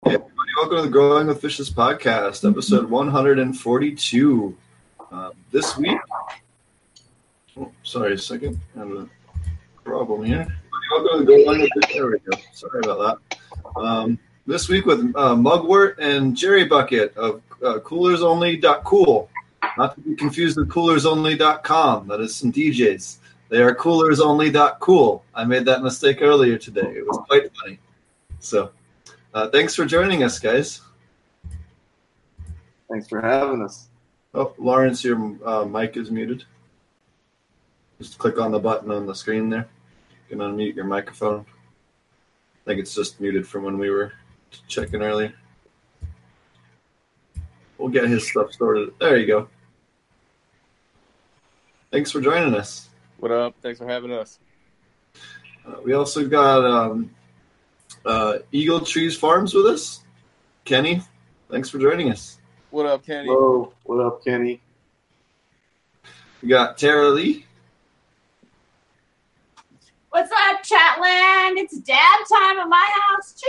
Hey everybody, welcome to the Growing with Fishes podcast, episode 142. This week, sorry a second, I have a problem here. Welcome to the Growing with Fishes. There we go. Sorry about that. This week with Mugwort and Jerry Bucket of coolersonly.cool. Not to be confused with coolersonly.com. That is some DJs. They are coolersonly.cool. I made that mistake earlier today. It was quite funny. So, thanks for joining us, guys. Thanks for having us. Oh, Lawrence, your mic is muted. Just click on the button on the screen there. You can unmute your microphone. I think it's just muted from when we were checking earlier. We'll get his stuff sorted. There you go. Thanks for joining us. What up? Thanks for having us. We also got Eagle Trees Farms with us. Kenny, thanks for joining us. What up, Kenny? Hello. What up, Kenny? We got Tara Lee. What's up, Chatland? It's dab time at my house.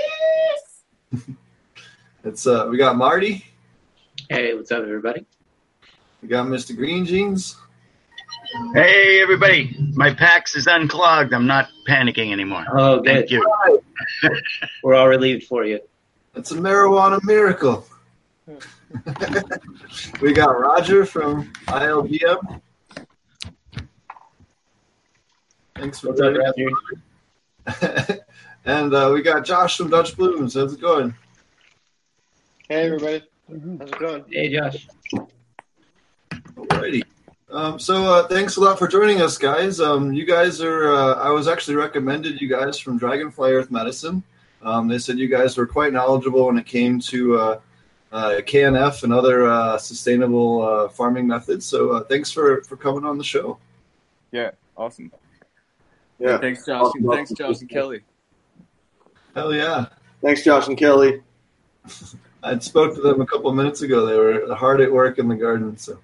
Cheers! We got Marty. Hey, what's up, everybody? We got Mr. Green Jeans. Hey, everybody. My PAX is unclogged. I'm not panicking anymore. Oh, good. Thank you. We're all relieved for you. It's a marijuana miracle. We got Roger from ILBM. Thanks for What's up, joining Roger? And we got Josh from Dutch Blooms. How's it going? Hey, everybody. How's it going? Hey, Josh. Alrighty. So thanks a lot for joining us, guys. You guys are, I was actually recommended you guys from Dragonfly Earth Medicine. They said you guys were quite knowledgeable when it came to KNF and other sustainable farming methods. So thanks for coming on the show. Yeah, awesome. Yeah. Thanks, Josh. Thanks, Josh and Kelly. Hell yeah. Thanks, Josh and Kelly. I spoke to them a couple of minutes ago. They were hard at work in the garden. So,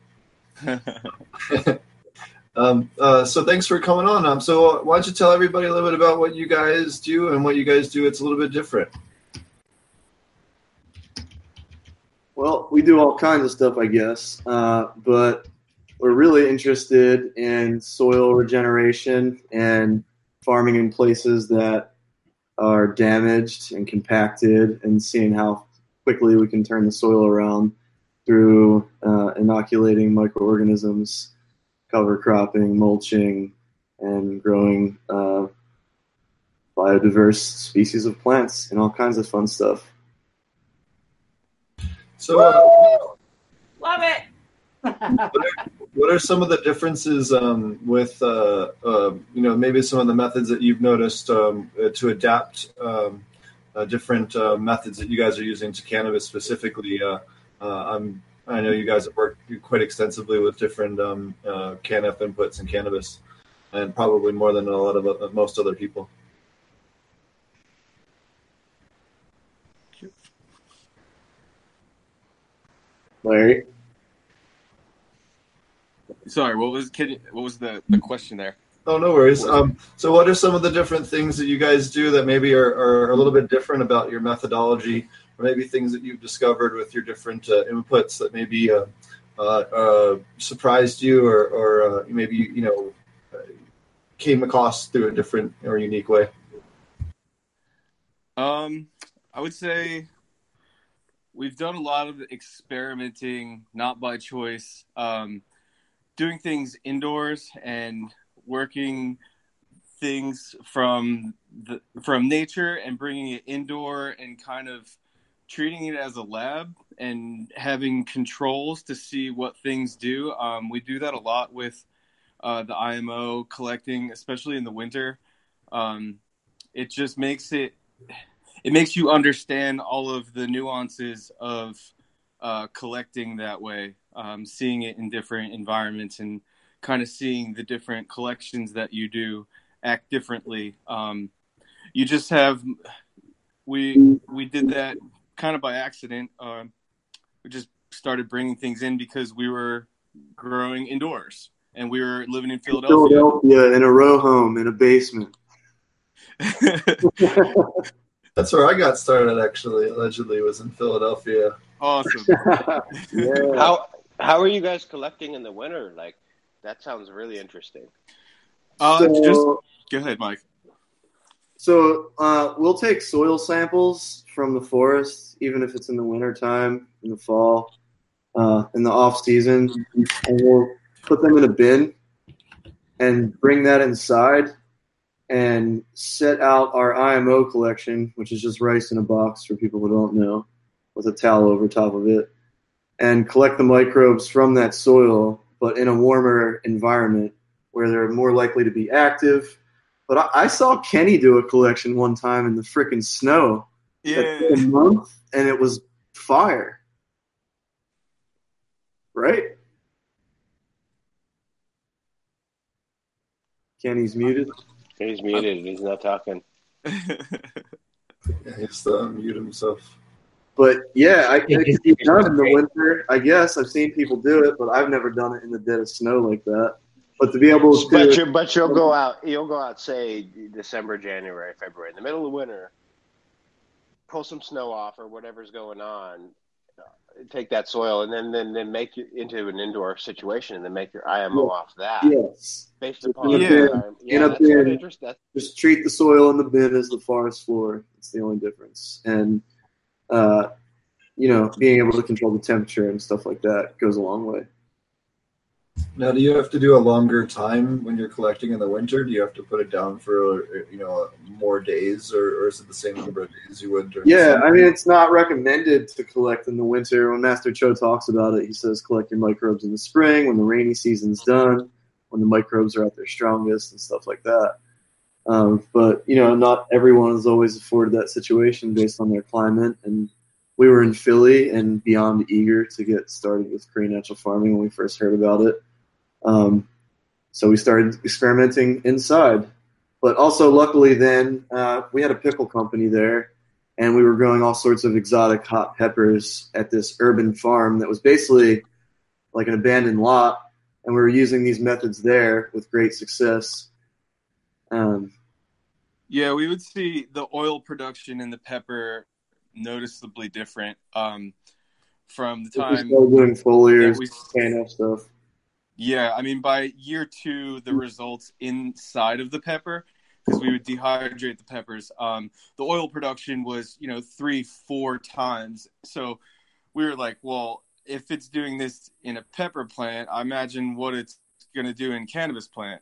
so thanks for coming on. So why don't you tell everybody a little bit about what you guys do and what you guys do? It's a little bit different. Well, we do all kinds of stuff, I guess, but we're really interested in soil regeneration and farming in places that are damaged and compacted and seeing how quickly we can turn the soil around through inoculating microorganisms, cover cropping, mulching, and growing biodiverse species of plants and all kinds of fun stuff. So, Love it! what are some of the differences with, maybe some of the methods that you've noticed to adapt different methods that you guys are using to cannabis specifically? I know you guys have worked quite extensively with different CanF inputs in cannabis, and probably more than a lot of most other people. Larry? Sorry, what was the question there? Oh, no worries. So what are some of the different things that you guys do that maybe are a little bit different about your methodology, or maybe things that you've discovered with your different inputs that maybe surprised you or maybe, came across through a different or unique way? I would say we've done a lot of experimenting, not by choice, doing things indoors and working things from nature and bringing it indoor and kind of treating it as a lab and having controls to see what things do. We do that a lot with the IMO collecting, especially in the winter. It just makes you understand all of the nuances of collecting that way, seeing it in different environments and kind of seeing the different collections that you do act differently. You just have, we did that kind of by accident. We just started bringing things in because we were growing indoors and we were living in Philadelphia In a row home in a basement. That's where I got started. Actually, allegedly, was in Philadelphia. Awesome. Yeah. How are you guys collecting in the winter? Like, that sounds really interesting. Go ahead, Mike. So we'll take soil samples from the forest, even if it's in the wintertime, in the fall, in the off season, and we'll put them in a bin and bring that inside and set out our IMO collection, which is just rice in a box for people who don't know, with a towel over top of it, and collect the microbes from that soil, but in a warmer environment where they're more likely to be active. But I saw Kenny do a collection one time in the frickin' snow. Yeah. A month, and it was fire. Right? Kenny's muted. He's muted. He's not talking. Yeah, he has to unmute himself. But yeah, it can be done in the winter. I guess I've seen people do it, but I've never done it in the dead of snow like that. But to be able to, But you'll go out. You'll go out, say December, January, February, in the middle of winter. Pull some snow off or whatever's going on. Take that soil and then make it into an indoor situation and then make your IMO off that. yes, Based upon just treat the soil in the bin as the forest floor. That's the only difference. And being able to control the temperature and stuff like that goes a long way. Now, do you have to do a longer time when you're collecting in the winter? Do you have to put it down for more days, or is it the same number of days you would? Yeah, I mean, it's not recommended to collect in the winter. When Master Cho talks about it, he says collect your microbes in the spring when the rainy season's done, when the microbes are at their strongest and stuff like that. But not everyone is always afforded that situation based on their climate. And we were in Philly and beyond eager to get started with Korean natural farming when we first heard about it. So we started experimenting inside. But also, luckily, then we had a pickle company there, and we were growing all sorts of exotic hot peppers at this urban farm that was basically like an abandoned lot, and we were using these methods there with great success. Yeah, we would see the oil production in the pepper noticeably different from the time doing foliars, stuff. Yeah, I mean, by year 2, the results inside of the pepper, because we would dehydrate the peppers, the oil production was 3-4 times. So we were like, well, if it's doing this in a pepper plant, I imagine what it's going to do in cannabis plant.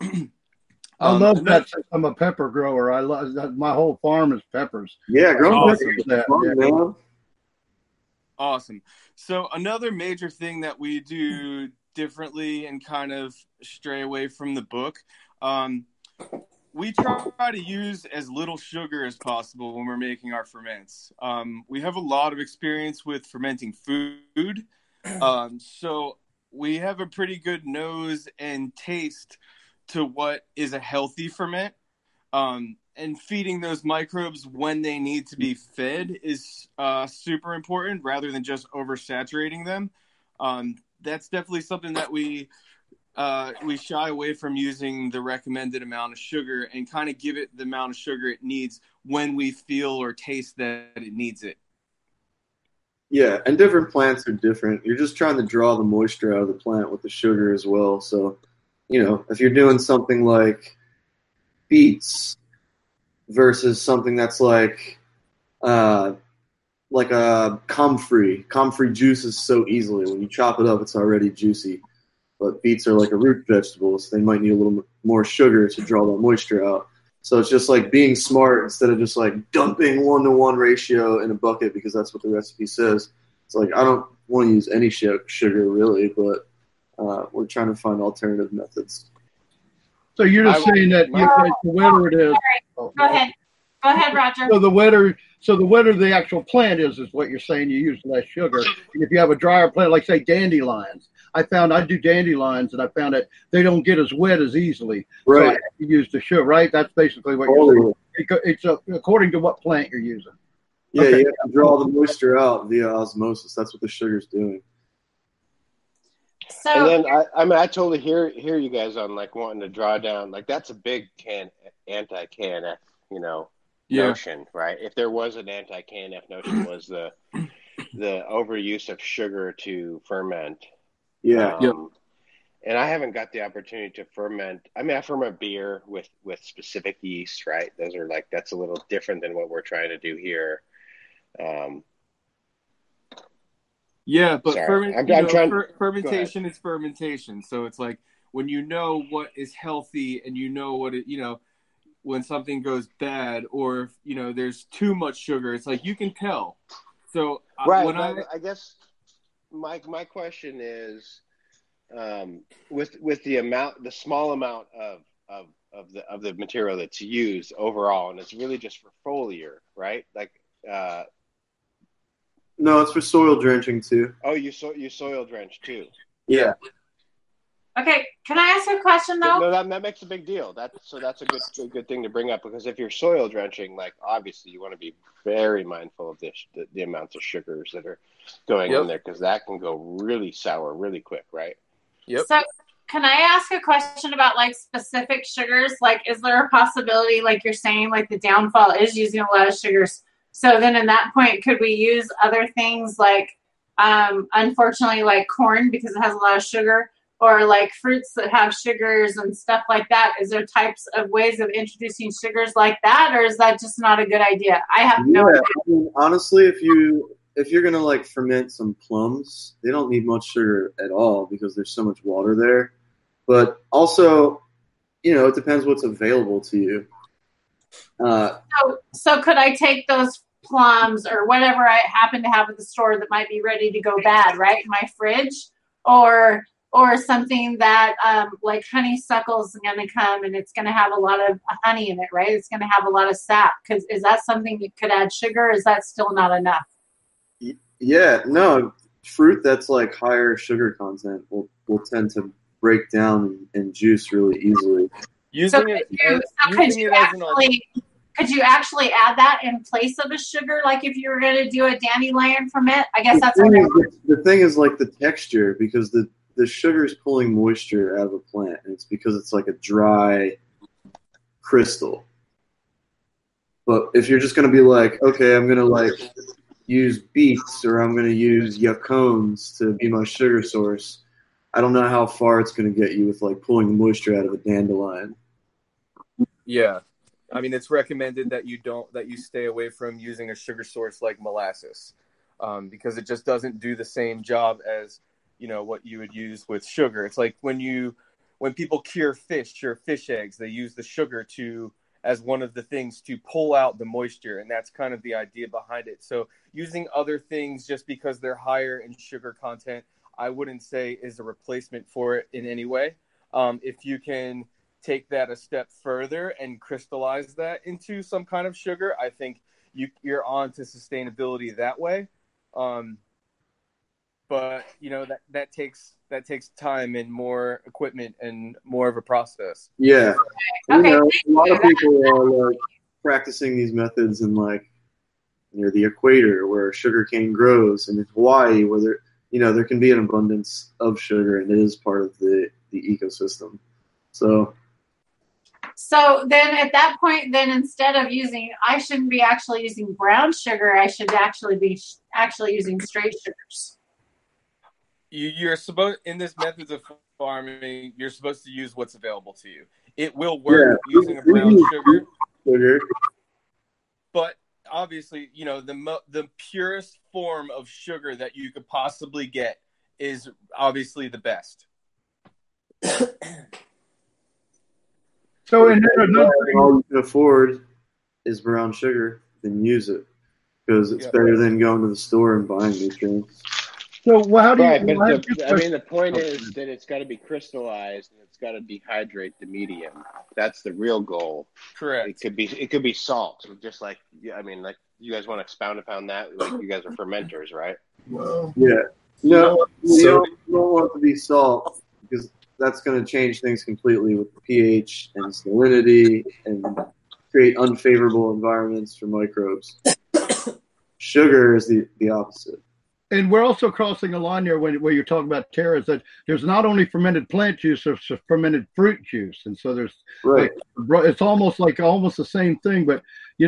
I love that since I'm a pepper grower. I love that. My whole farm is peppers. Yeah, growing peppers. Awesome. So another major thing that we do differently and kind of stray away from the book, we try to use as little sugar as possible when we're making our ferments. We have a lot of experience with fermenting food, so we have a pretty good nose and taste to what is a healthy ferment, and feeding those microbes when they need to be fed is super important rather than just oversaturating them. That's definitely something that we shy away from, using the recommended amount of sugar and kind of give it the amount of sugar it needs when we feel or taste that it needs it. Yeah, and different plants are different. You're just trying to draw the moisture out of the plant with the sugar as well. So, if you're doing something like beets versus something that's like a comfrey. Comfrey juices so easily. When you chop it up, it's already juicy. But beets are like a root vegetable, so they might need a little more sugar to draw that moisture out. So it's just like being smart instead of just like dumping 1-to-1 ratio in a bucket because that's what the recipe says. It's like, I don't want to use any sugar really, but we're trying to find alternative methods. So you're just saying that the wetter it is. Go ahead, Roger. So the wetter the actual plant is what you're saying. You use less sugar. And if you have a drier plant, like say dandelions, I do dandelions, and I found that they don't get as wet as easily. Right. So I have to use the sugar, right? That's basically what you're saying. It's according to what plant you're using. Yeah, okay. You have to draw the moisture out via osmosis. That's what the sugar's doing. So, and then I totally hear you guys on like wanting to draw down, like that's a big anti-KNF, notion, right? If there was an anti-KNF notion, was the overuse of sugar to ferment. Yeah. And I haven't got the opportunity to ferment. I mean, I ferment beer with specific yeast, right? Those are that's a little different than what we're trying to do here. Yeah, but fermentation Go is fermentation. So it's like when you know what is healthy and you know what when something goes bad or if, there's too much sugar, it's like you can tell. So right, I guess my question is, with the small amount of the material that's used overall, and it's really just for foliar, right? No, it's for soil drenching too. Oh, you soil drench too. Yeah. Okay, can I ask a question though? No, that makes a big deal. That's a good thing to bring up, because if you're soil drenching, obviously you want to be very mindful of the amounts of sugars that are going in there, because that can go really sour really quick, right? Yep. So can I ask a question about specific sugars? Is there a possibility, like you're saying, the downfall is using a lot of sugars? So then in that point, could we use other things unfortunately, corn because it has a lot of sugar, or fruits that have sugars and stuff like that? Is there types of ways of introducing sugars like that, or is that just not a good idea? I have no idea. I mean, honestly, if you're gonna ferment some plums, they don't need much sugar at all because there's so much water there. But also, it depends what's available to you. So could I take those plums or whatever I happen to have at the store that might be ready to go bad, right, in my fridge, or something that honeysuckle is going to come and it's going to have a lot of honey in it, right? It's going to have a lot of sap. Is that something that could add sugar? Or is that still not enough? Yeah, no, fruit that's higher sugar content will tend to break down and juice really easily. Could you actually add that in place of a sugar, if you were going to do a dandelion ferment? I guess that's the thing is the texture, because the sugar is pulling moisture out of a plant, and it's because it's a dry crystal. But if you're just going to be okay, I'm going to use beets or I'm going to use yacones to be my sugar source, I don't know how far it's going to get you with pulling the moisture out of a dandelion. Yeah. I mean, it's recommended that you stay away from using a sugar source like molasses, because it just doesn't do the same job as, what you would use with sugar. It's like when people cure fish or fish eggs, they use the sugar as one of the things to pull out the moisture. And that's kind of the idea behind it. So using other things just because they're higher in sugar content, I wouldn't say is a replacement for it in any way. If you can take that a step further and crystallize that into some kind of sugar, I think you're on to sustainability that way. But that takes time and more equipment and more of a process. Yeah. Okay. A lot of people are practicing these methods in near the equator where sugarcane grows, and in Hawaii where there can be an abundance of sugar, and it is part of the ecosystem. So then at that point, instead of I shouldn't be actually using brown sugar. I should actually be using straight sugars. You're supposed, in this methods of farming, you're supposed to use what's available to you. It will work using a brown sugar, but obviously, the purest form of sugar that you could possibly get is obviously the best. So, and then another thing, all you can afford is brown sugar, then use it, because it's better than going to the store and buying nutrients. so how do you? Right, but the point is that it's got to be crystallized and it's got to dehydrate the That's the real goal. Correct. It could be salt, just you guys want to expound upon that? You guys are fermenters, right? Well, Yeah. No, you don't want it to be salt, because that's going to change things completely with the pH and salinity and create unfavorable environments for microbes. Sugar is the opposite. And we're also crossing a line there where you're talking about terras, that there's not only fermented plant juice, there's fermented fruit juice. And so there's Right. it's almost the same thing, but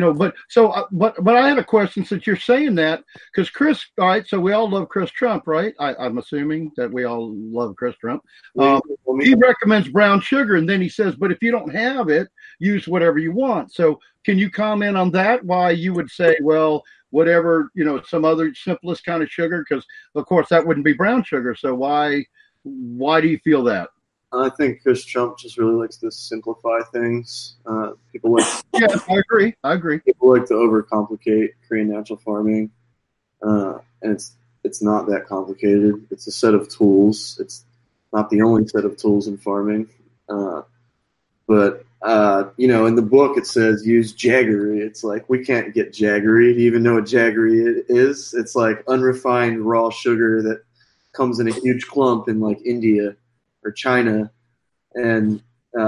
but I had a question since you're saying that, because Chris, all right, so we all love Chris Trump, right? I'm assuming that we all love Chris Trump. He recommends brown sugar, and then he says, but if you don't have it, use whatever you want. So can you comment on that? Why you would say, well, whatever, some other simplest kind of sugar, because of course that wouldn't be brown sugar. So why do you feel that? I think Chris Trump just really likes to simplify things. People like Yeah, I agree. People like to overcomplicate Korean natural farming, and it's not that complicated. It's a set of tools. It's not the only set of tools in farming, but in the book it says use jaggery. It's like we can't get jaggery. Do you even know what jaggery is? It's like unrefined raw sugar that comes in a huge clump in like India or China, and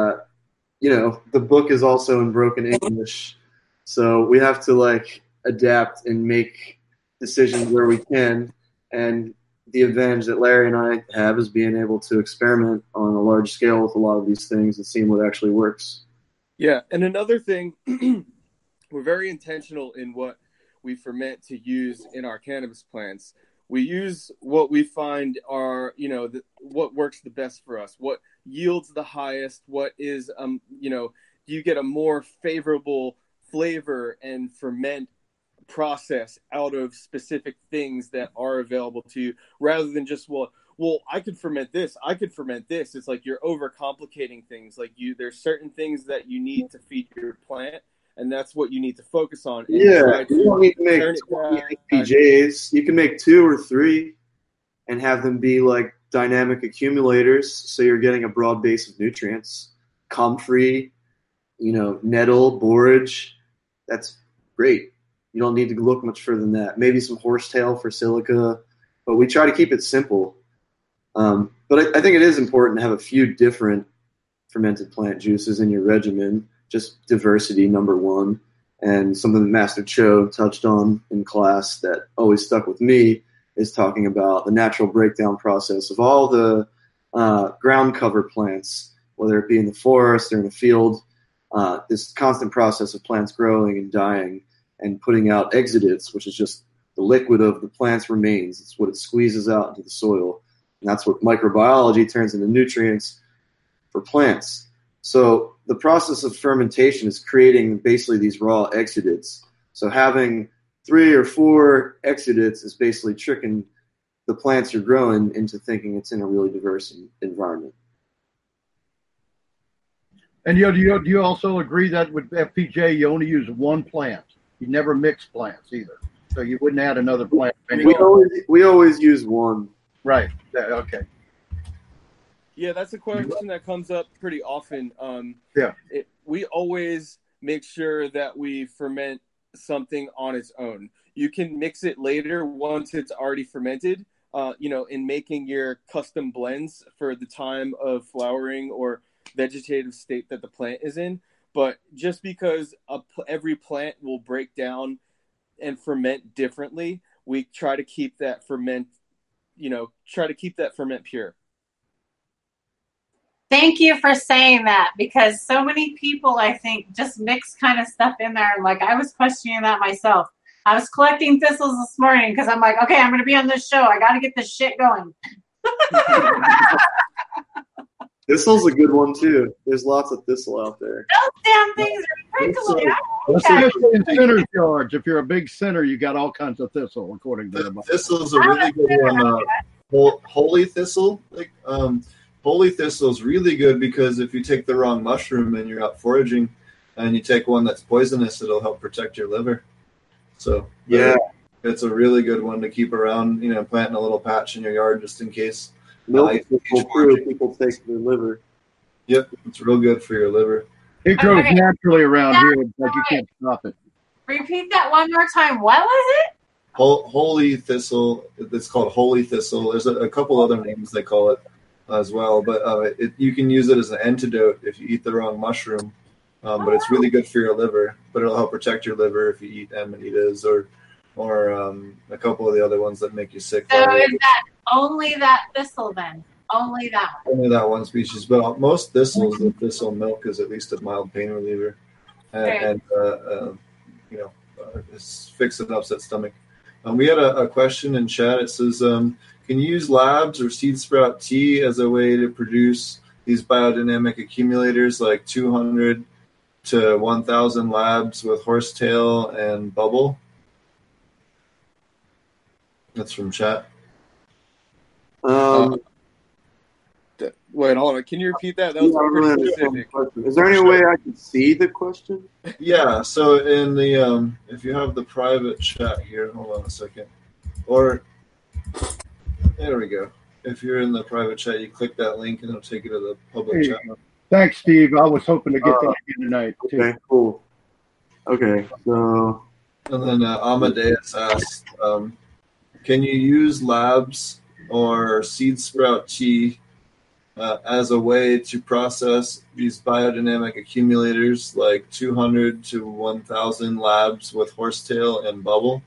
the book is also in broken English, so we have to like adapt and make decisions where we can. And the advantage that Larry and I have is being able to experiment on a large scale with a lot of these things and seeing what actually works. Yeah, and another thing, we're very intentional in what we ferment to use in our cannabis plants. We use what we find are, what works the best for us, what yields the highest, what is, you get a more favorable flavor and ferment process out of specific things that are available to you, rather than just, well, I could ferment this. It's like you're overcomplicating things. Like there's certain things that you need to feed your plant, and that's what you need to focus on. Yeah, you don't need to make 20 PJs. You can make 2 or 3 and have them be like dynamic accumulators, so you're getting a broad base of nutrients. Comfrey, nettle, borage, that's great. You don't need to look much further than that. Maybe some horsetail for silica, but we try to keep it simple. But I think it is important to have a few different fermented plant juices in your regimen. Just diversity, number one. And something that Master Cho touched on in class that always stuck with me is talking about the natural breakdown process of all the ground cover plants, whether it be in the forest or in a field. This constant process of plants growing and dying and putting out exudates, which is just the liquid of the plant's remains. It's what it squeezes out into the soil. And that's what microbiology turns into nutrients for plants. So the process of fermentation is creating basically these raw exudates. So having 3 or 4 exudates is basically tricking the plants you're growing into thinking it's in a really diverse environment. And do you also agree that with FPJ you only use one plant? You never mix plants either, so you wouldn't add another plant. We always use one. Right. Okay. Yeah, that's a question that comes up pretty often. We always make sure that we ferment something on its own. You can mix it later once it's already fermented, in making your custom blends for the time of flowering or vegetative state that the plant is in. But just because every plant will break down and ferment differently, we try to keep that ferment pure. Thank you for saying that, because so many people, I think, just mix kind of stuff in there. Like, I was questioning that myself. I was collecting thistles this morning because I'm like, okay, I'm going to be on this show. I got to get this shit going. Thistle's a good one, too. There's lots of thistle out there. Those damn things are prickly. Especially in center yards. If you're a big center, you got all kinds of thistle, according to the Thistle's a really good one. Holy thistle. Holy thistle is really good because if you take the wrong mushroom and you're out foraging and you take one that's poisonous, it'll help protect your liver. So yeah, it's a really good one to keep around, planting a little patch in your yard just in case. People take their liver. Yep, it's real good for your liver. It grows naturally around here, like you can't stop it. Repeat that one more time. What was it? Holy thistle. It's called holy thistle. There's a couple other names they call it as well, but you can use it as an antidote if you eat the wrong mushroom. But it's really good for your liver. But it'll help protect your liver if you eat amanitas or or a couple of the other ones that make you sick. So is that only that thistle then? Only that one? Only that one species, but most thistles, the thistle milk is at least a mild pain reliever, and it's fix an upset stomach. We had a question in chat. It says, can you use labs or seed sprout tea as a way to produce these biodynamic accumulators like 200 to 1,000 labs with horsetail and bubble? That's from chat. Wait, hold on. Can you repeat that? That was pretty specific. Is there any way I can see the question? Yeah. So in the if you have the private chat here, hold on a second. Or there we go. If you're in the private chat, you click that link and it'll take you to the public chat. Thanks, Steve. I was hoping to get that again tonight. Too. Okay, cool. Okay, so. And then Amadeus asked, can you use labs or seed sprout tea as a way to process these biodynamic accumulators like 200 to 1,000 labs with horsetail and bubble?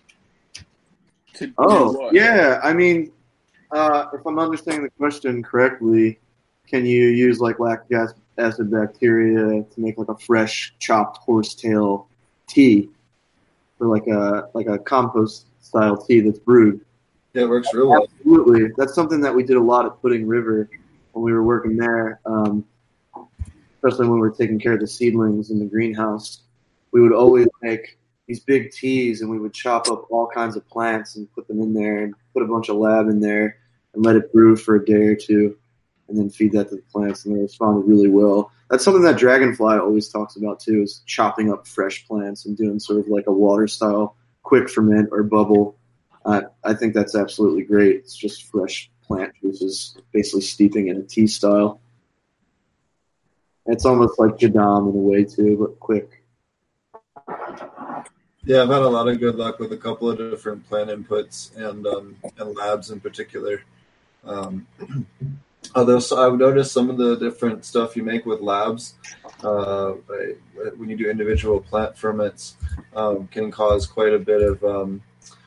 Oh, yeah. I mean, if I'm understanding the question correctly, can you use like lactic acid bacteria to make like a fresh chopped horsetail tea, or like a compost style tea that's brewed? Yeah, it works real well. Absolutely. That's something that we did a lot at Pudding River when we were working there, especially when we were taking care of the seedlings in the greenhouse. We would always make these big teas, and we would chop up all kinds of plants and put them in there and put a bunch of lab in there and let it brew for a day or two and then feed that to the plants, and they responded really well. That's something that Dragonfly always talks about too, is chopping up fresh plants and doing sort of like a water style quick ferment or bubble. I think that's absolutely great. It's just fresh plant juices basically steeping in a tea style. It's almost like Jadam in a way too, but quick. Yeah, I've had a lot of good luck with a couple of different plant inputs and labs in particular. Although I've noticed some of the different stuff you make with labs, when you do individual plant ferments, can cause quite a bit of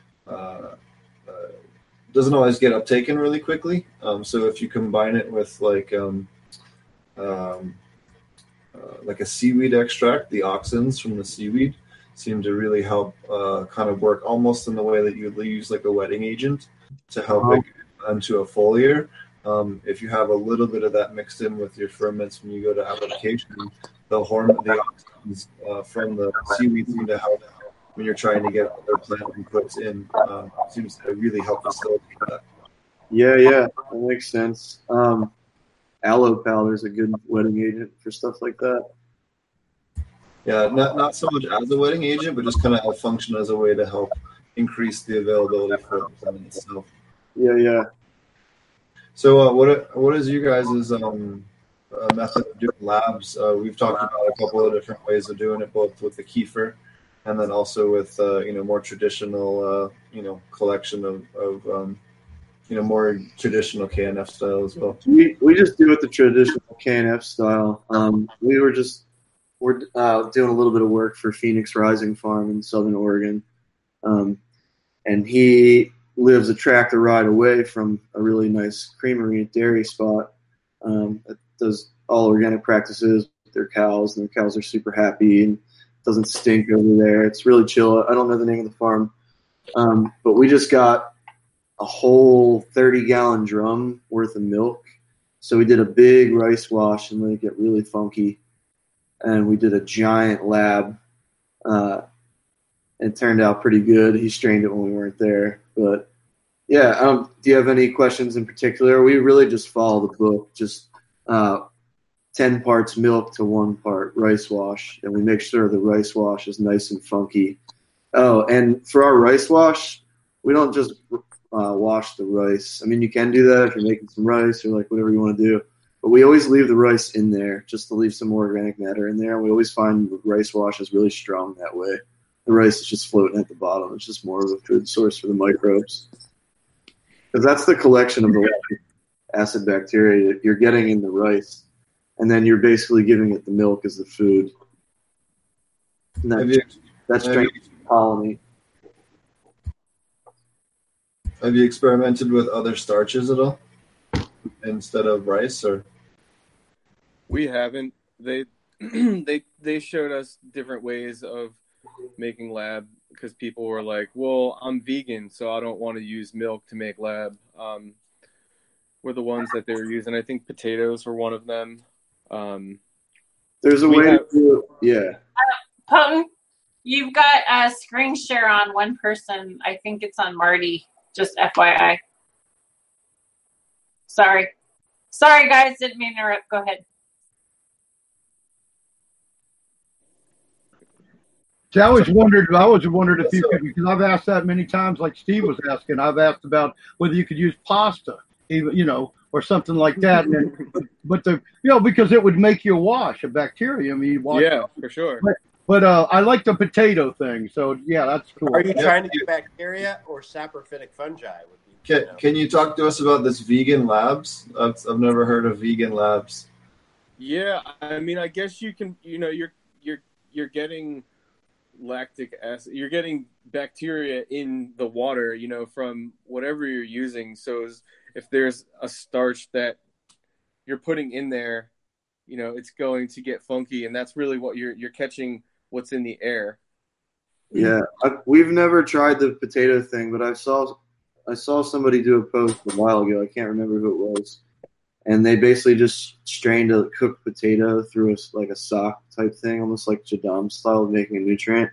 doesn't always get uptaken really quickly. So if you combine it with like a seaweed extract, the auxins from the seaweed seem to really help kind of work almost in the way that you would use like a wetting agent to help it get onto a foliar. If you have a little bit of that mixed in with your ferments when you go to application, the auxins from the seaweed seem to help when you're trying to get other plant inputs in. Seems to really help facilitate that. Yeah, that makes sense. Aloe powder is a good wetting agent for stuff like that. Yeah, not so much as a wetting agent, but just kind of function as a way to help increase the availability for the plant itself. Yeah. So what is you guys' method of doing labs? We've talked about a couple of different ways of doing it, both with the kefir and then also with more traditional collection of more traditional KNF style as well. We just do it the traditional KNF style. We're doing a little bit of work for Phoenix Rising Farm in Southern Oregon, and he lives a tractor ride away from a really nice creamery and dairy spot that does all organic practices with their cows, and their cows are super happy and doesn't stink over there. It's really chill. I don't know the name of the farm, but we just got a whole 30-gallon drum worth of milk. So we did a big rice wash and let it get really funky, and we did a giant lab. It turned out pretty good. He strained it when we weren't there, but yeah. Do you have any questions in particular? We really just follow the book, just 10 parts milk to 1 part rice wash, and we make sure the rice wash is nice and funky. Oh, and for our rice wash, we don't just wash the rice. I mean, you can do that if you're making some rice or like whatever you want to do, but we always leave the rice in there just to leave some more organic matter in there. We always find the rice wash is really strong that way. The rice is just floating at the bottom. It's just more of a food source for the microbes. Because that's the collection of the lactic acid bacteria you're getting in the rice, and then you're basically giving it the milk as the food. And that strengthens the colony. Have you experimented with other starches at all instead of rice? Or We haven't. They they showed us different ways of making lab because people were like, "Well, I'm vegan, so I don't want to use milk to make lab." Were the ones that they were using. I think potatoes were one of them. There's a way to do it. Yeah. Potent, you've got a screen share on one person. I think it's on Marty. Just FYI. Sorry, guys. Didn't mean to interrupt. Go ahead. See, I always wondered if you could, because I've asked that many times, like Steve was asking. I've asked about whether you could use pasta, even, or something like that. And then, because it would make you wash a bacteria. I mean, you wash. Yeah, for sure. But I like the potato thing. So yeah, that's cool. Are you trying to get bacteria or saprophytic fungi? Can you talk to us about this vegan labs? I've never heard of vegan labs. Yeah, I mean, I guess you can. You're getting lactic acid. You're getting bacteria in the water. From whatever you're using. So if there's a starch that you're putting in there, it's going to get funky, and that's really what you're catching. What's in the air. Yeah, we've never tried the potato thing, but I saw somebody do a post a while ago. I can't remember who it was, and they basically just strained a cooked potato through a sock type thing, almost like Jadam style of making a nutrient.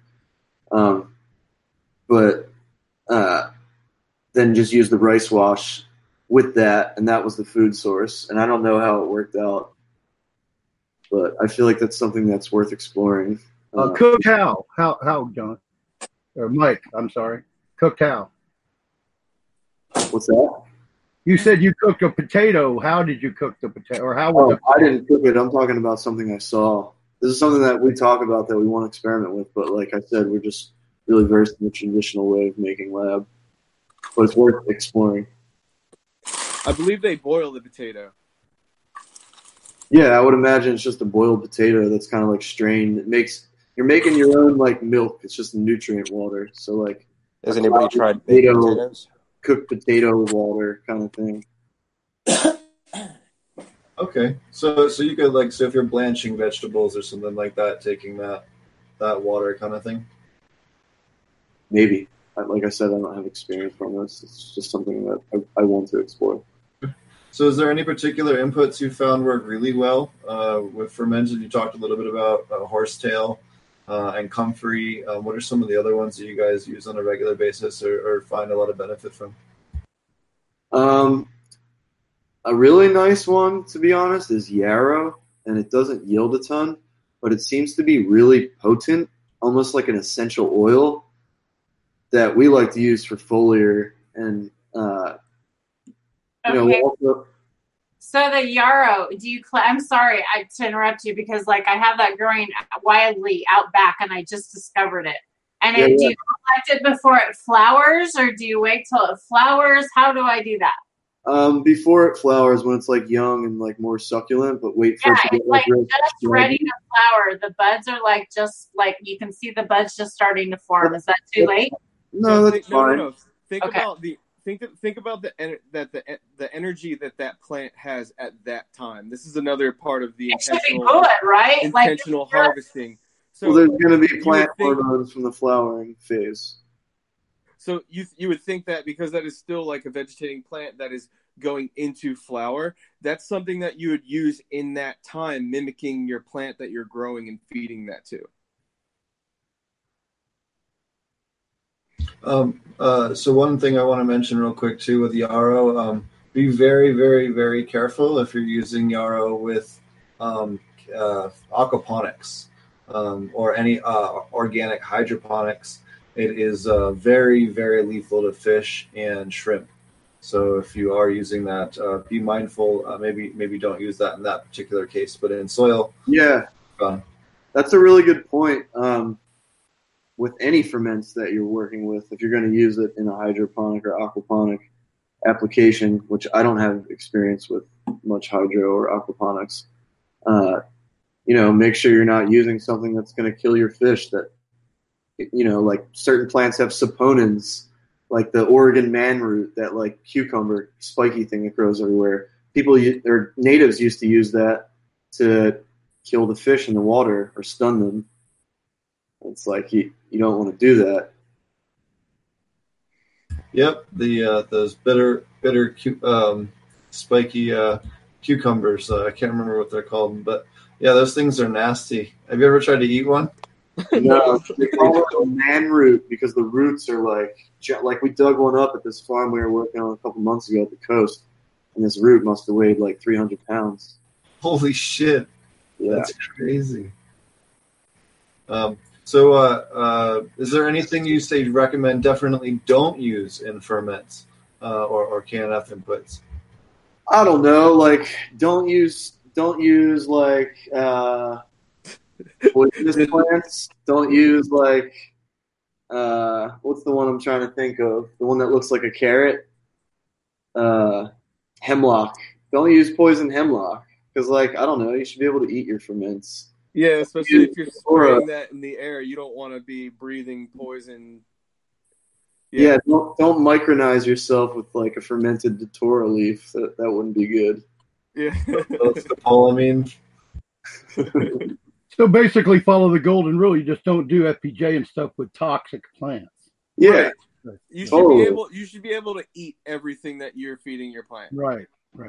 But then just use the rice wash with that, and that was the food source. And I don't know how it worked out, but I feel like that's something that's worth exploring. Cooked how, John? Or Mike, I'm sorry. Cooked how? What's that? You said you cooked a potato. How did you cook the potato? Or how was I didn't cook it. I'm talking about something I saw. This is something that we talk about that we want to experiment with, but like I said, we're just really versed in the traditional way of making lab. But it's worth exploring. I believe they boil the potato. Yeah, I would imagine it's just a boiled potato that's kind of like strained. You're making your own like milk. It's just nutrient water. So like, has anybody tried baked potatoes? Cooked potato water kind of thing. Okay, so you could if you're blanching vegetables or something like that, taking that water kind of thing. Maybe. Like I said, I don't have experience on this. It's just something that I want to explore. So is there any particular inputs you found work really well with fermented? You talked a little bit about horsetail and comfrey. What are some of the other ones that you guys use on a regular basis or find a lot of benefit from? A really nice one, to be honest, is yarrow, and it doesn't yield a ton, but it seems to be really potent, almost like an essential oil that we like to use for foliar and Okay. Also, So the yarrow, I'm sorry to interrupt you because I have that growing wildly out back and I just discovered it. And do you collect it before it flowers or do you wait till it flowers? How do I do that? Before it flowers, when it's young and more succulent, but wait for it to get just ready to flower. The buds are just you can see the buds just starting to form. Is that too late? No, that's fine. No. Think about the energy that plant has at that time. This is another part of the intentional harvesting. So there's going to be plant hormones from the flowering phase. So you would think that because that is still a vegetating plant that is going into flower, that's something that you would use in that time, mimicking your plant that you're growing and feeding that to. So one thing I want to mention real quick too with yarrow, be very, very, very careful if you're using yarrow with aquaponics or any organic hydroponics. It is very, very lethal to fish and shrimp. So if you are using that, be mindful. Maybe don't use that in that particular case, but in soil. Yeah, that's a really good point. With any ferments that you're working with, if you're going to use it in a hydroponic or aquaponic application, which I don't have experience with much hydro or aquaponics, make sure you're not using something that's going to kill your fish. That, certain plants have saponins like the Oregon man root, that like cucumber spiky thing that grows everywhere. Or natives used to use that to kill the fish in the water or stun them. It's like you don't want to do that. Yep, those bitter spiky cucumbers. I can't remember what they're called, but yeah, those things are nasty. Have you ever tried to eat one? No, they call it a man root because the roots are like we dug one up at this farm we were working on a couple months ago at the coast, and this root must have weighed like 300 pounds. Holy shit! Yeah. That's crazy. So, is there anything you say you recommend definitely don't use in ferments or KNF inputs? I don't know. Like, don't use like poisonous plants. Don't use like what's the one I'm trying to think of? The one that looks like a carrot. Hemlock. Don't use poison hemlock because, like, I don't know. You should be able to eat your ferments. Yeah, especially if you're spraying that in the air, you don't want to be breathing poison. Yeah, don't micronize yourself with like a fermented datura leaf. That wouldn't be good. Yeah, that's the polyamine. So basically, follow the golden rule. You just don't do FPJ and stuff with toxic plants. Yeah, right. You should be able to eat everything that you're feeding your plant. Right.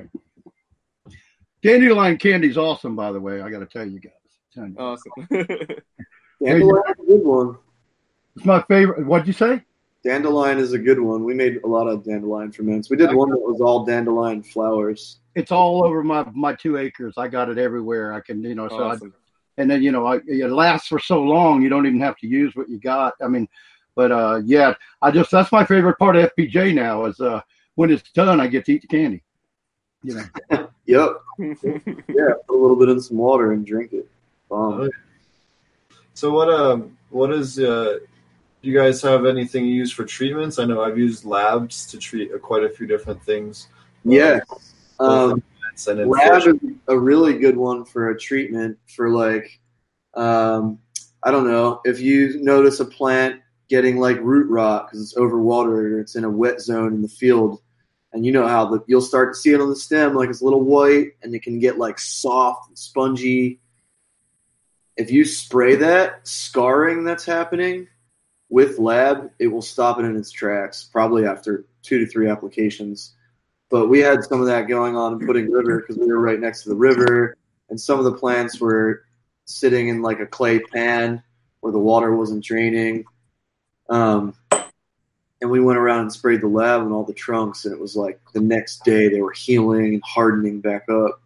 Dandelion candy's awesome, by the way. I got to tell you guys. Awesome. Dandelion is a good one. It's my favorite. What'd you say? Dandelion is a good one. We made a lot of dandelion ferments. We did one that was all dandelion flowers. It's all over my 2 acres. I got it everywhere. I can, awesome. And then, it lasts for so long, you don't even have to use what you got. I mean, but yeah, that's my favorite part of FPJ now is when it's done, I get to eat the candy. Yep. Yeah, put a little bit in some water and drink it. So what is do you guys have anything you use for treatments? I know I've used labs to treat quite a few different things. Yeah. Lab is a really good one for a treatment for like, I don't know, if you notice a plant getting like root rot because it's overwatered or it's in a wet zone in the field, and you know how you'll start to see it on the stem, like it's a little white and it can get like soft and spongy. If you spray that scarring that's happening with lab, it will stop it in its tracks, probably after 2 to 3 applications. But we had some of that going on in Pudding River because we were right next to the river, and some of the plants were sitting in like a clay pan where the water wasn't draining. And we went around and sprayed the lab on all the trunks, and it was like the next day they were healing and hardening back up.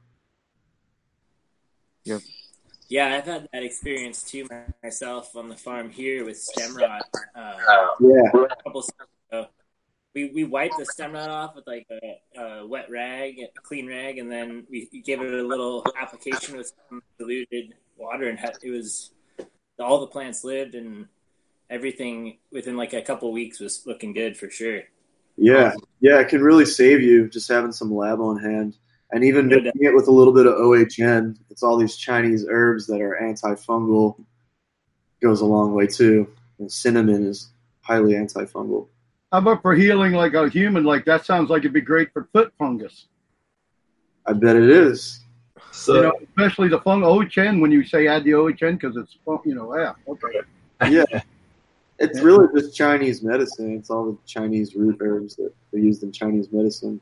Yep. Yeah, I've had that experience too myself on the farm here with stem rot. Yeah. A couple ago. We wiped the stem rot off with like a wet rag, a clean rag, and then we gave it a little application with some diluted water, and it was all the plants lived, and everything within like a couple weeks was looking good for sure. Yeah, it can really save you just having some lab on hand. And even mixing it with a little bit of OHN, it's all these Chinese herbs that are antifungal, goes a long way too. And cinnamon is highly antifungal. How about for healing like a human? Like that sounds like it'd be great for foot fungus. I bet it is. So, especially the OHN when you say add the OHN because it's, yeah, okay. Yeah. It's really just Chinese medicine. It's all the Chinese root herbs that are used in Chinese medicine.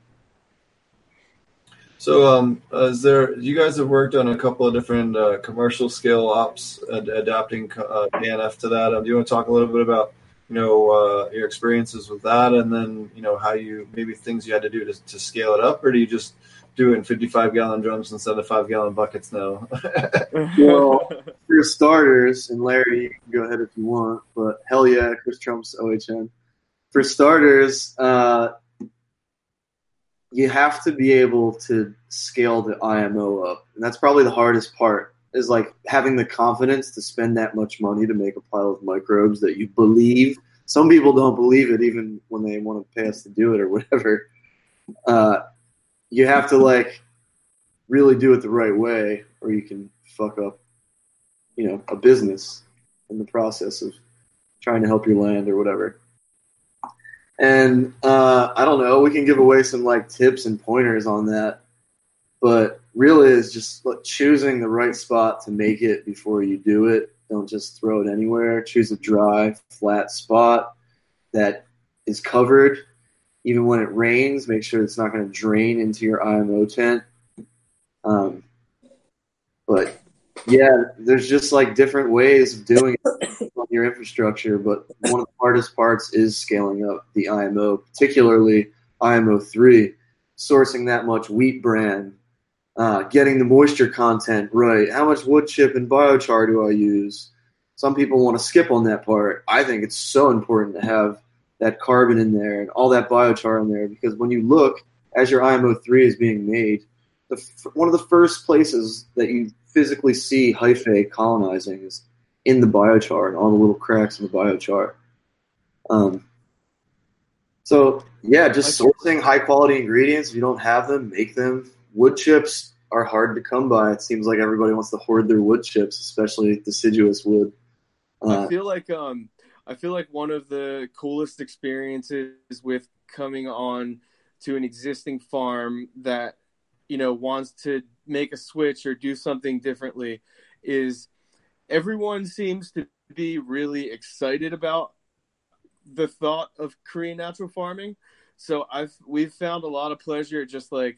So, you guys have worked on a couple of different commercial scale ops, adapting KNF to that. Do you want to talk a little bit about, your experiences with that, and then, how maybe things you had to do to scale it up, or do you just do it in 55-gallon drums instead of 5-gallon buckets now? Well, for starters, and Larry, you can go ahead if you want, but hell yeah, Chris Trump's OHN. For starters, you have to be able to scale the IMO up. And that's probably the hardest part, is like having the confidence to spend that much money to make a pile of microbes that you believe. Some people don't believe it even when they want to pay us to do it or whatever. You have to like really do it the right way, or you can fuck up, a business in the process of trying to help your land or whatever. And I don't know, we can give away some like tips and pointers on that. But really it's just choosing the right spot to make it before you do it. Don't just throw it anywhere. Choose a dry, flat spot that is covered. Even when it rains, make sure it's not going to drain into your IMO tent. But yeah, there's just like different ways of doing it on your infrastructure. But one of the hardest parts is scaling up the IMO, particularly IMO 3, sourcing that much wheat bran, getting the moisture content right. How much wood chip and biochar do I use? Some people want to skip on that part. I think it's so important to have that carbon in there and all that biochar in there, because when you look as your IMO 3 is being made, one of the first places that you physically see hyphae colonizing is in the biochar and all the little cracks in the biochar. So yeah, just sourcing high quality ingredients. If you don't have them, make them. Wood chips are hard to come by. It seems like everybody wants to hoard their wood chips, especially deciduous wood. I feel like one of the coolest experiences with coming on to an existing farm that, you know, wants to make a switch or do something differently is everyone seems to be really excited about the thought of Korean natural farming. So we've found a lot of pleasure just like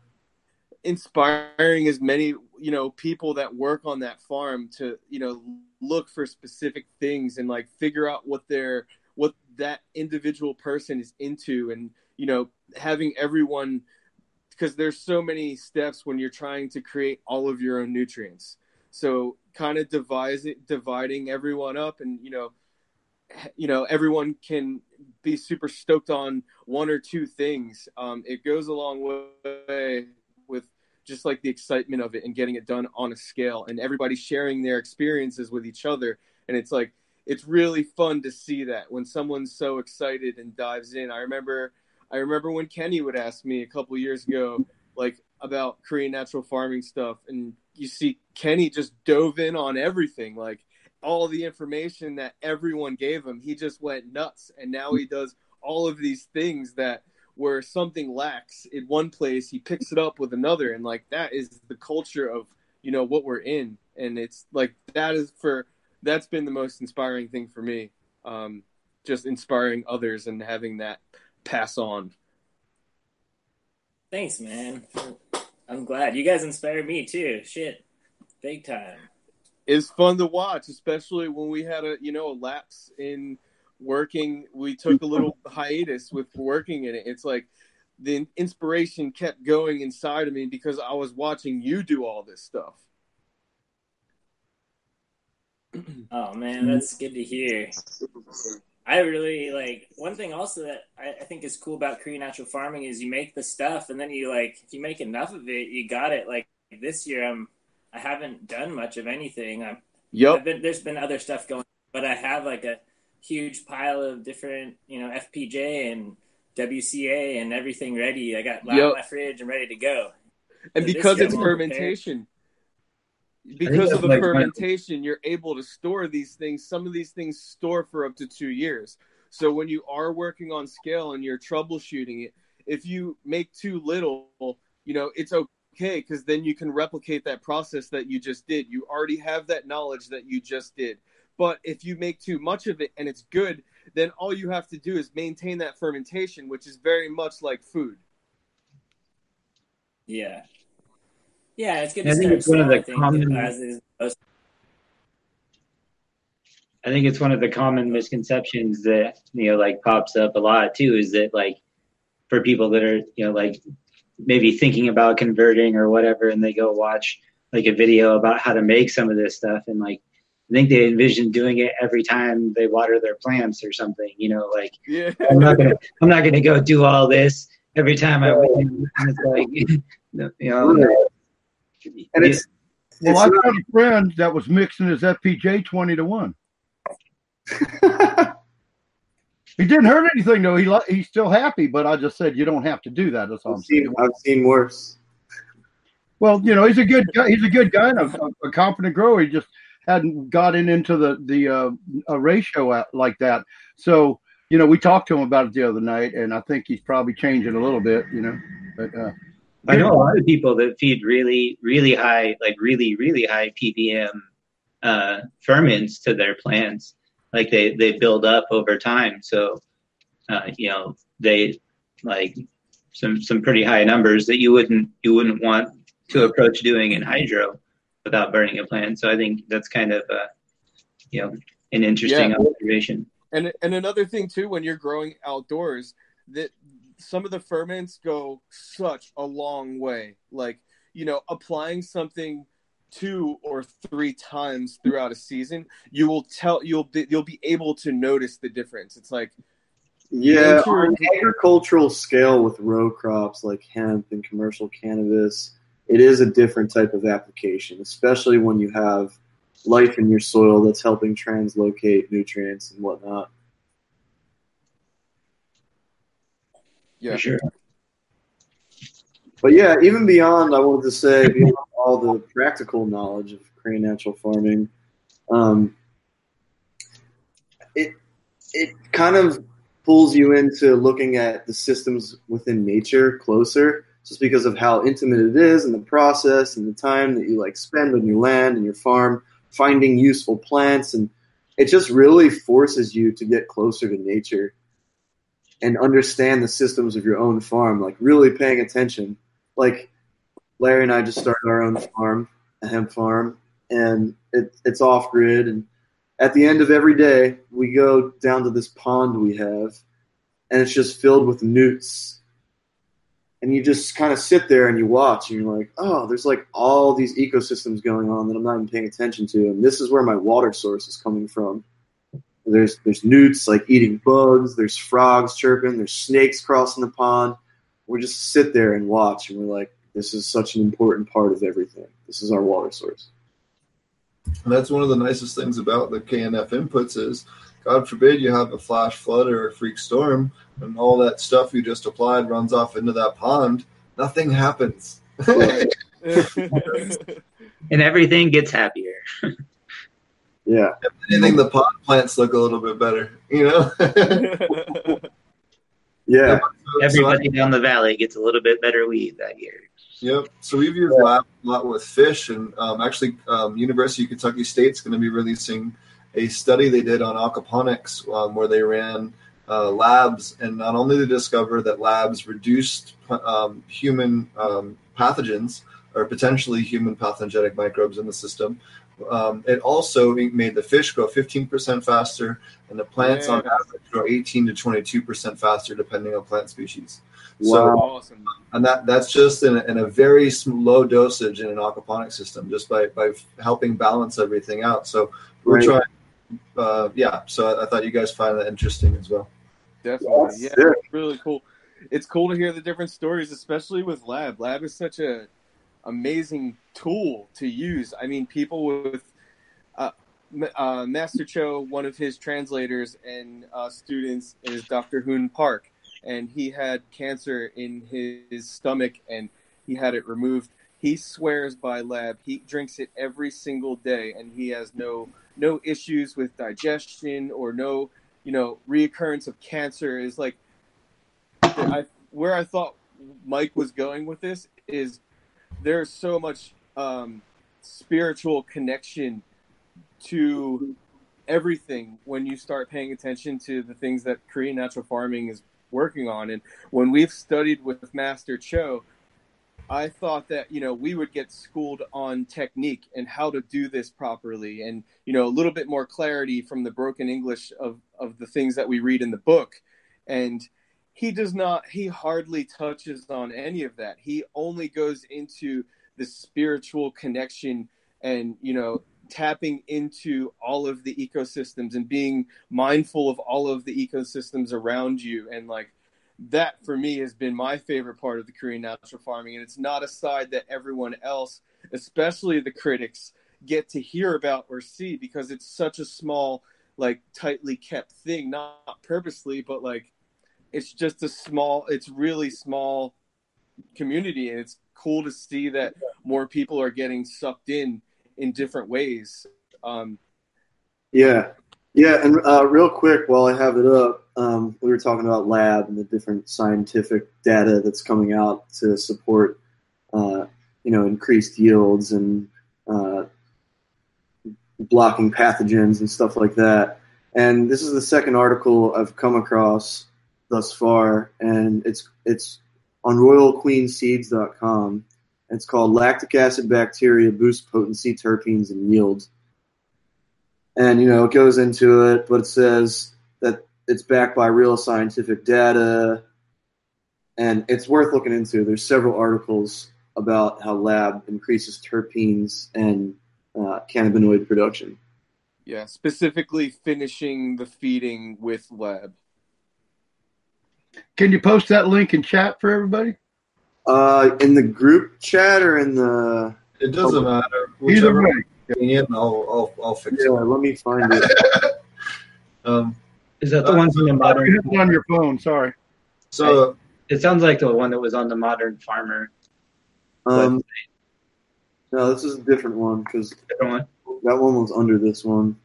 inspiring as many, you know, people that work on that farm to, you know, look for specific things and like figure out what that individual person is into, and, you know, having everyone, because there's so many steps when you're trying to create all of your own nutrients. So kind of dividing everyone up, and, you know, everyone can be super stoked on one or two things. It goes a long way with just like the excitement of it and getting it done on a scale, and everybody sharing their experiences with each other. And it's like, it's really fun to see that when someone's so excited and dives in. I remember when Kenny would ask me a couple years ago, like about Korean natural farming stuff, and you see Kenny just dove in on everything, like all the information that everyone gave him. He just went nuts, and now he does all of these things that where something lacks in one place, he picks it up with another, and like that is the culture of, you know, what we're in. And it's like that's been the most inspiring thing for me, just inspiring others and having that pass on. Thanks, man. I'm glad you guys inspired me too. Shit, big time. It's fun to watch, especially when we had a lapse in working. We took a little hiatus with working in it. It's like the inspiration kept going inside of me because I was watching you do all this stuff. Oh man, that's good to hear. I really like one thing also that I think is cool about Korean natural farming is you make the stuff, and then you like, if you make enough of it, you got it. Like this year, I haven't done much of anything. There's been other stuff going, but I have like a huge pile of different, you know, FPJ and WCA and everything ready. I got my fridge and ready to go. And so because it's fermentation, because of the fermentation, you're able to store these things. Some of these things store for up to 2 years. So when you are working on scale and you're troubleshooting it, if you make too little, you know, it's okay, because then you can replicate that process that you just did. You already have that knowledge that you just did. But if you make too much of it and it's good, then all you have to do is maintain that fermentation, which is very much like food. Yeah. Yeah, it's good to start small, I think it's one of the common misconceptions that, you know, like pops up a lot too, is that like for people that are, you know, like maybe thinking about converting or whatever, and they go watch like a video about how to make some of this stuff, and like I think they envision doing it every time they water their plants or something, you know, like I'm not gonna go do all this every time I win. And it's like, you know, and well, I've got a friend that was mixing his FPJ 20-1. He didn't hurt anything though. He's still happy, but I just said you don't have to do that. That's all I'm saying. I've seen worse. Well, you know, he's a good guy. He's a good guy and a confident grower. He just hadn't gotten into the ratio like that. So, you we talked to him about it the other night, and I think he's probably changing a little bit, but I know a lot of people that feed really, really high, like really, really high ppm ferments to their plants. Like they build up over time. So, they like some pretty high numbers that you wouldn't want to approach doing in hydro without burning a plant. So I think that's kind of an interesting observation. And another thing too, when you're growing outdoors, that some of the ferments go such a long way. Like, applying something 2 or 3 times throughout a season, you'll be able to notice the difference. It's like, on an agricultural scale with row crops like hemp and commercial cannabis, it is a different type of application, especially when you have life in your soil that's helping translocate nutrients and whatnot. Yeah, for sure. But yeah, even beyond, I wanted to say, beyond all the practical knowledge of Korean natural farming, it kind of pulls you into looking at the systems within nature closer, just because of how intimate it is and the process and the time that you spend on your land and your farm finding useful plants, and it just really forces you to get closer to nature and understand the systems of your own farm, really paying attention. Like Larry and I just started our own farm, a hemp farm, and it's off grid. And at the end of every day, we go down to this pond we have, and it's just filled with newts. And you just kind of sit there and you watch, and you're like, oh, there's all these ecosystems going on that I'm not even paying attention to. And this is where my water source is coming from. There's newts eating bugs. There's frogs chirping. There's snakes crossing the pond. We just sit there and watch, and we're like, this is such an important part of everything. This is our water source. And that's one of the nicest things about the KNF inputs is, God forbid you have a flash flood or a freak storm, and all that stuff you just applied runs off into that pond. Nothing happens. And everything gets happier. Yeah. If anything, the pond plants look a little bit better, Yeah. Everybody down the valley gets a little bit better weed that year. Yep. So we've used lab a lot with fish, and University of Kentucky State's going to be releasing a study they did on aquaponics where they ran labs, and not only did they discover that labs reduced human pathogens or potentially human pathogenic microbes in the system, it also made the fish grow 15% faster, and the plants on average grow 18 to 22% faster depending on plant species. Wow. So, awesome. And that's just in a very low dosage in an aquaponic system, just by helping balance everything out. So we're trying. So I thought you guys find that interesting as well. Definitely. Yeah, it's really cool. It's cool to hear the different stories, especially with Lab. Lab is such a amazing tool to use. I mean, people with Master Cho, one of his translators and students is Dr. Hoon Park, and he had cancer in his stomach and he had it removed. He swears by Lab. He drinks it every single day, and he has no issues with digestion or no reoccurrence of cancer. Is where I thought Mike was going with this is there's so much spiritual connection to everything when you start paying attention to the things that Korean natural farming is working on. And when we've studied with Master Cho, I thought that, we would get schooled on technique and how to do this properly, and, a little bit more clarity from the broken English of the things that we read in the book. And he hardly touches on any of that. He only goes into the spiritual connection and, tapping into all of the ecosystems and being mindful of all of the ecosystems around you. And that for me has been my favorite part of the Korean natural farming. And it's not a side that everyone else, especially the critics, get to hear about or see, because it's such a small, tightly kept thing, not purposely, but it's really small community. And it's cool to see that more people are getting sucked in different ways. And real quick, while I have it up, we were talking about lab and the different scientific data that's coming out to support, increased yields and blocking pathogens and stuff like that. And this is the second article I've come across thus far, and it's on royalqueenseeds.com. It's called Lactic Acid Bacteria Boost Potency, Terpenes, and Yield. And, it goes into it, but it says that it's backed by real scientific data, and it's worth looking into. There's several articles about how lab increases terpenes and cannabinoid production. Yeah, specifically finishing the feeding with lab. Can you post that link in chat for everybody? In the group chat or in the... It doesn't matter. Either way. I'll fix it. Yeah, let me find it. Is that the one from the modern? You have it on your phone. Sorry. So it sounds like the one that was on the Modern Farmer. No, this is a different one because that one was under this one.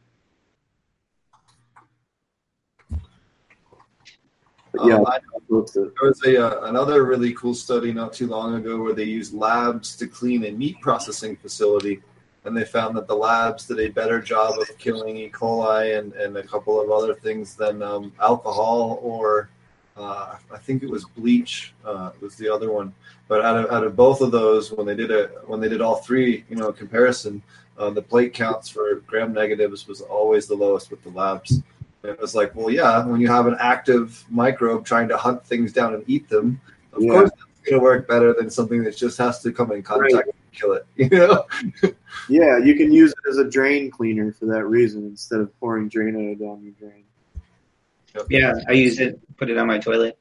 But yeah, there was another really cool study not too long ago where they used labs to clean a meat processing facility, and they found that the labs did a better job of killing E. coli and a couple of other things than alcohol or I think it was bleach was the other one. But out of both of those, when they did all three, comparison, the plate counts for gram negatives was always the lowest with the labs. And it was like, well, yeah, when you have an active microbe trying to hunt things down and eat them, of course it's going to work better than something that just has to come in contact and kill it. Yeah, you can use it as a drain cleaner for that reason instead of pouring Drano down your drain. Yep. Yeah, I use it, put it on my toilet.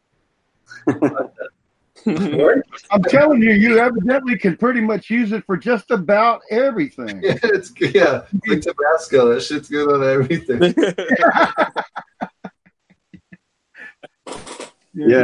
I'm telling you, you evidently can pretty much use it for just about everything. It's like Tabasco. That shit's good on everything. Yeah.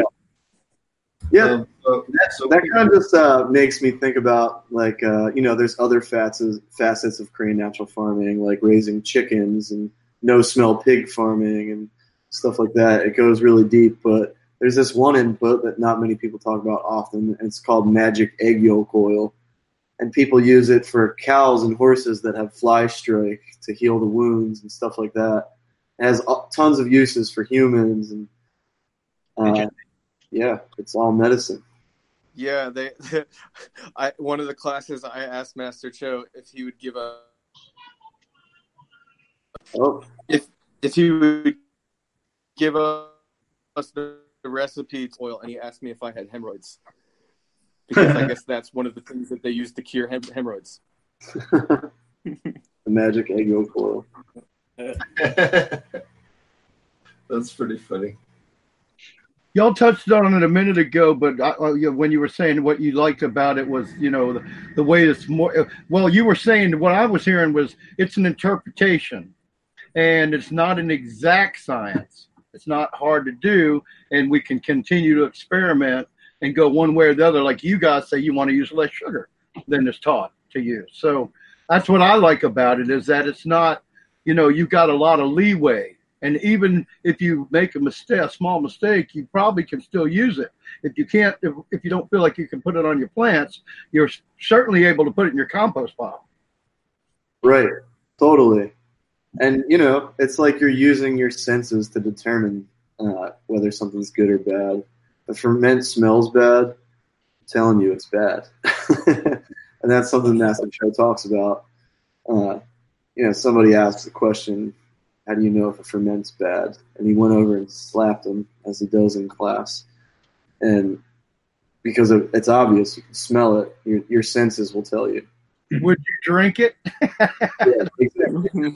That kind of just makes me think about there's other facets of Korean natural farming, like raising chickens and no-smell pig farming and stuff like that. It goes really deep, but there's this one input that not many people talk about often, and it's called magic egg yolk oil. And people use it for cows and horses that have fly strike to heal the wounds and stuff like that. It has tons of uses for humans, and it's all medicine. Yeah, one of the classes I asked Master Cho if he would give if he would give us the recipe to oil, and he asked me if I had hemorrhoids, because I guess that's one of the things that they use to cure hemorrhoids. The magic egg yolk oil. That's pretty funny. Y'all touched on it a minute ago, but when you were saying what you liked about it was, the way it's more. Well, you were saying what I was hearing was it's an interpretation, and it's not an exact science. It's not hard to do, and we can continue to experiment and go one way or the other. Like you guys say, you want to use less sugar than is taught to use. So that's what I like about it, is that it's not, you've got a lot of leeway. And even if you make a small mistake, you probably can still use it. If you can't, if you don't feel like you can put it on your plants, you're certainly able to put it in your compost pile. Right. Totally. And, it's like you're using your senses to determine whether something's good or bad. If ferment smells bad, I'm telling you it's bad. And that's something Master Cho talks about. Somebody asks the question, how do you know if a ferment's bad? And he went over and slapped him, as he does in class. And because it's obvious, you can smell it, your senses will tell you. Would you drink it? Yeah, exactly.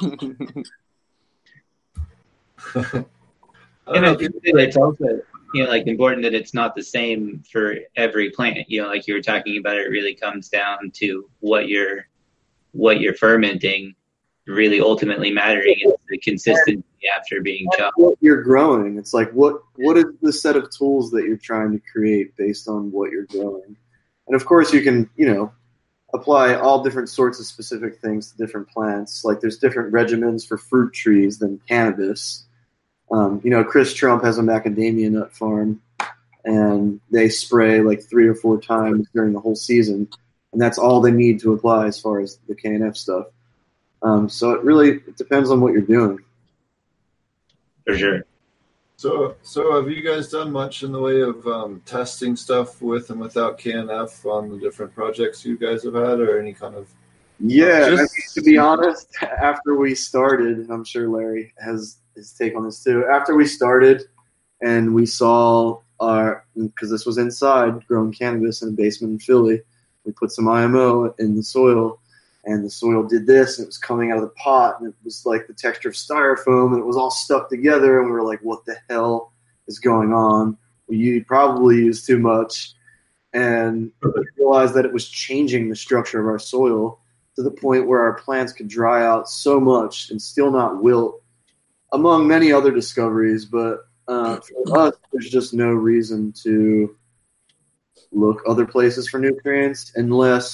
And I think that it's also, important that it's not the same for every plant. Like you were talking about, it really comes down to what you're fermenting really ultimately mattering is the consistency after being chopped. What you're growing. It's like, what is the set of tools that you're trying to create based on what you're growing? And of course you can, apply all different sorts of specific things to different plants. Like there's different regimens for fruit trees than cannabis. Chris Trump has a macadamia nut farm, and they spray like 3 or 4 times during the whole season, and that's all they need to apply as far as the KNF stuff. So it depends on what you're doing. For sure. So have you guys done much in the way of testing stuff with and without KNF on the different projects you guys have had, or any kind of? Yeah, to be honest, after we started, and I'm sure Larry has his take on this too. After we started, and we saw because this was inside growing cannabis in a basement in Philly, we put some IMO in the soil, and the soil did this, and it was coming out of the pot, and it was like the texture of styrofoam, and it was all stuck together, and we were like, what the hell is going on? We probably used too much, and we realized that it was changing the structure of our soil to the point where our plants could dry out so much and still not wilt, among many other discoveries. But for us, there's just no reason to look other places for nutrients unless,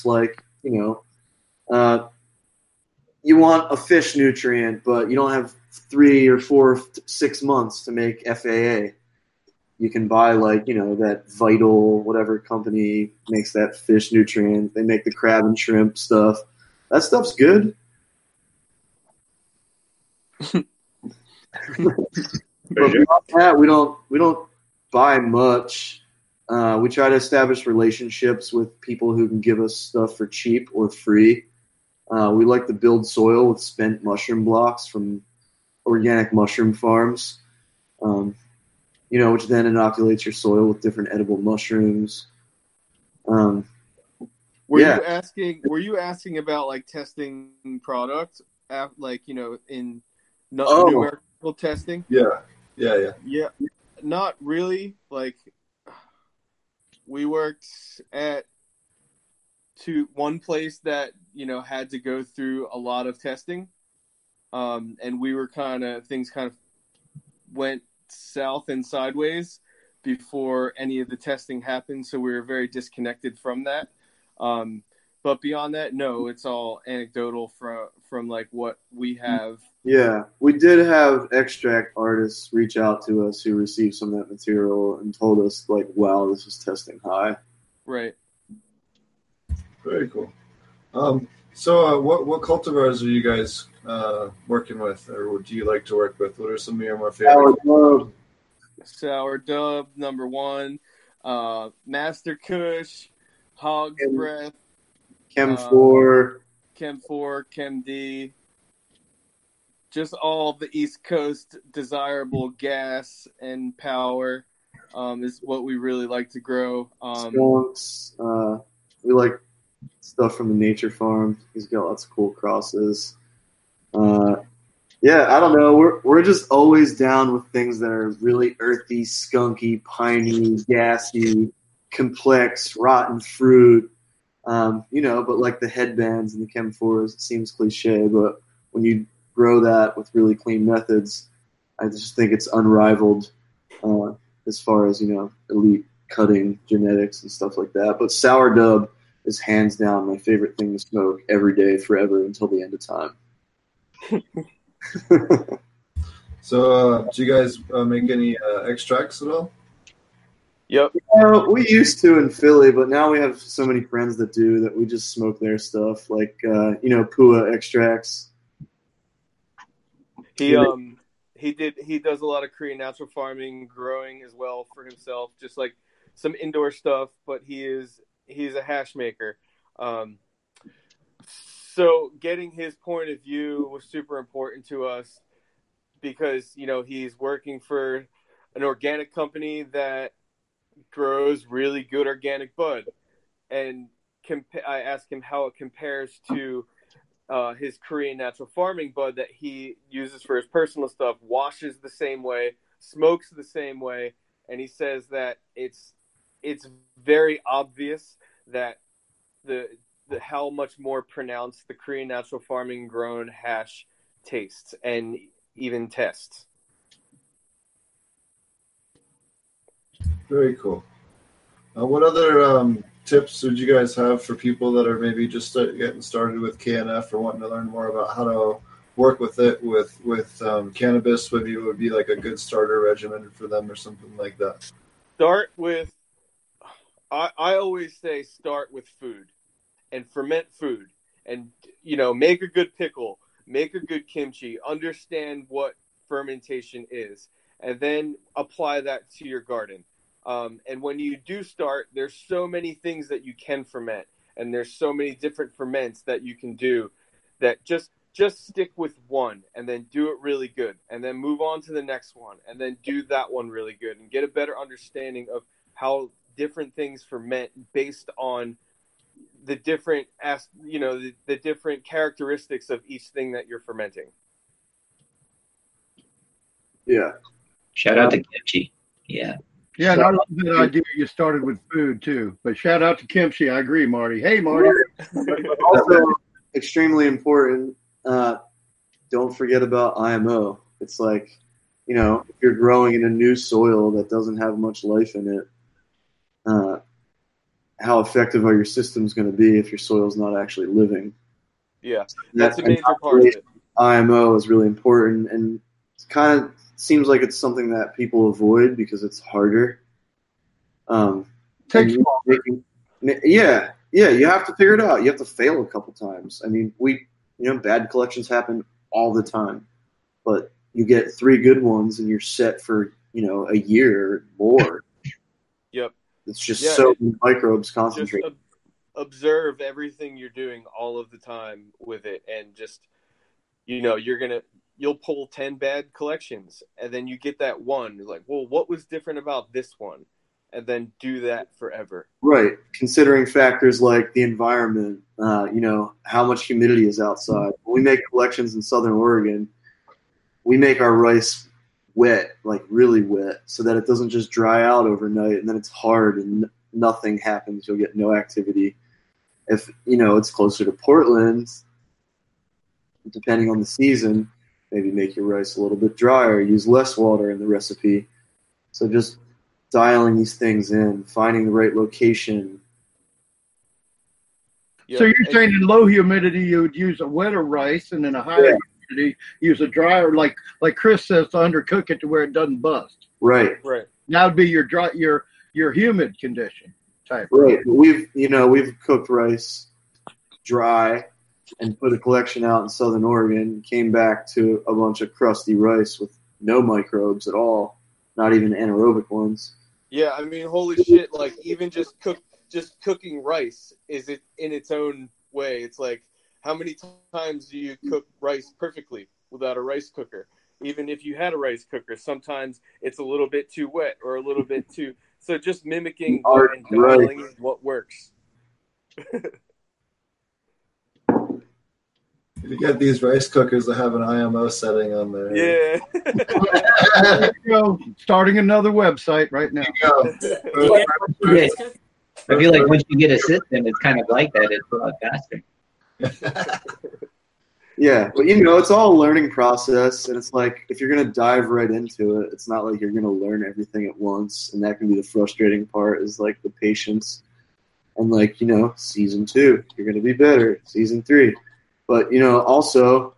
you want a fish nutrient, but you don't have 3 or 4, 6 months to make FAA. You can buy that Vital, whatever company makes that fish nutrient. They make the crab and shrimp stuff. That stuff's good. But beyond that, we don't buy much. We try to establish relationships with people who can give us stuff for cheap or free. We like to build soil with spent mushroom blocks from organic mushroom farms, which then inoculates your soil with different edible mushrooms. Were you asking about testing product, in numerical testing? Yeah. Not really. We worked at one place that had to go through a lot of testing, and we were things went south and sideways before any of the testing happened, so we were very disconnected from that. But beyond that, no, it's all anecdotal from what we have. Yeah, we did have extract artists reach out to us who received some of that material and told us, wow, this is testing high. Right. Very cool. So what cultivars are you guys working with, or do you like to work with? What are some of your more favorite? Sour Dub, number 1. Master Kush, Hog's Breath. Chem 4. Chem 4, Chem D. Just all the East Coast desirable gas and power is what we really like to grow. Skunks. We like stuff from the Nature Farm. He's got lots of cool crosses. I don't know. We're just always down with things that are really earthy, skunky, piney, gassy, complex, rotten fruit. But the headbands and the Chem 4s, it seems cliche, but when you grow that with really clean methods, I just think it's unrivaled as far as, elite cutting genetics and stuff like that. But Sour Dub is hands down my favorite thing to smoke every day forever until the end of time. So do you guys make any extracts at all? Yep. We used to in Philly, but now we have so many friends that do that we just smoke their stuff, Pua extracts. He does a lot of Korean natural farming, growing as well for himself, just like some indoor stuff, but he's a hash maker. So getting his point of view was super important to us because, he's working for an organic company that grows really good organic bud. And I asked him how it compares to his Korean natural farming bud that he uses for his personal stuff, washes the same way, smokes the same way. And he says that it's very obvious that the how much more pronounced the Korean natural farming grown hash tastes and even tests. Very cool. What other tips would you guys have for people that are maybe just getting started with KNF or wanting to learn more about how to work with it with cannabis with you would be like a good starter regimen for them or something like that? Start with, I always say start with food and ferment food and, make a good pickle, make a good kimchi, understand what fermentation is, and then apply that to your garden. And when you do start, there's so many things that you can ferment, and there's so many different ferments that you can do that just stick with one and then do it really good, and then move on to the next one and then do that one really good, and get a better understanding of how different things ferment based on the different the different characteristics of each thing that you're fermenting. Yeah. Shout out to kimchi. Yeah. Yeah, and I love that idea you started with food too. But shout out to kimchi. I agree, Marty. Hey, Marty. Also, extremely important. Don't forget about IMO. It's like, if you're growing in a new soil that doesn't have much life in it, how effective are your systems going to be if your soil's not actually living? Yeah, that's a major part of it. IMO is really important, and it kind of seems like it's something that people avoid because it's harder. Takes longer. Yeah, you have to figure it out. You have to fail a couple times. I mean, bad collections happen all the time, but you get 3 good ones and you're set for, a year or more. Yep. It's just so many microbes concentrate. Just observe everything you're doing all of the time with it, and just, you'll pull 10 bad collections, and then you get that one. You're like, well, what was different about this one? And then do that forever. Right. Considering factors like the environment, how much humidity is outside. When we make collections in Southern Oregon, we make our rice wet, like really wet, so that it doesn't just dry out overnight and then it's hard and nothing happens. You'll get no activity. If, it's closer to Portland, depending on the season, maybe make your rice a little bit drier, use less water in the recipe. So just dialing these things in, finding the right location. So you're saying in low humidity you would use a wetter rice, and in a higher humidity use a drier, like Chris says, to undercook it to where it doesn't bust. Right. That would be your dry, your humid condition type. Right. We've cooked rice dry and put a collection out in Southern Oregon. Came back to a bunch of crusty rice with no microbes at all, not even anaerobic ones. Yeah, I mean, holy shit! Like, even just cooking rice is it in its own way. It's like, how many times do you cook rice perfectly without a rice cooker? Even if you had a rice cooker, sometimes it's a little bit too wet or a little bit too. So just mimicking and dialing what works. You get these rice cookers that have an IMO setting on there. Yeah. There you go. Starting another website right now. I feel like once you get a system, it's kind of like that. It's a lot faster. Yeah, but it's all a learning process, and it's like if you're gonna dive right into it, it's not like you're gonna learn everything at once, and that can be the frustrating part. Is like the patience, and season 2, you're gonna be better. Season 3. But, also,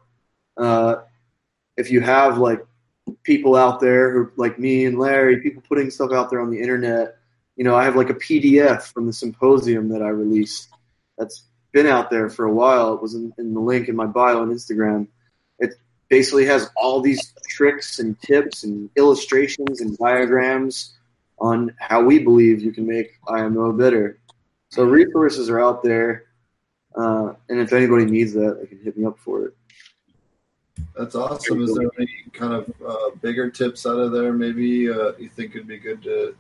if you have, like, people out there who, like me and Larry, people putting stuff out there on the internet, I have, like, a PDF from the symposium that I released that's been out there for a while. It was in the link in my bio on Instagram. It basically has all these tricks and tips and illustrations and diagrams on how we believe you can make IMO better. So resources are out there. And if anybody needs that, they can hit me up for it. That's awesome. Is there any kind of bigger tips out of there maybe you think would be good to?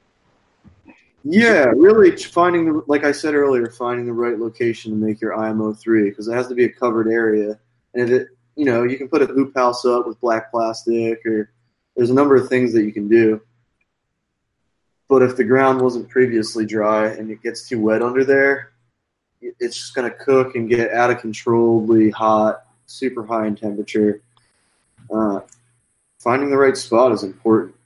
Yeah, really like I said earlier, finding the right location to make your IMO 3, because it has to be a covered area. And if it, you can put a hoop house up with black plastic, or there's a number of things that you can do. But if the ground wasn't previously dry and it gets too wet under there, it's just going to cook and get out of controlly hot, super high in temperature. Finding the right spot is important.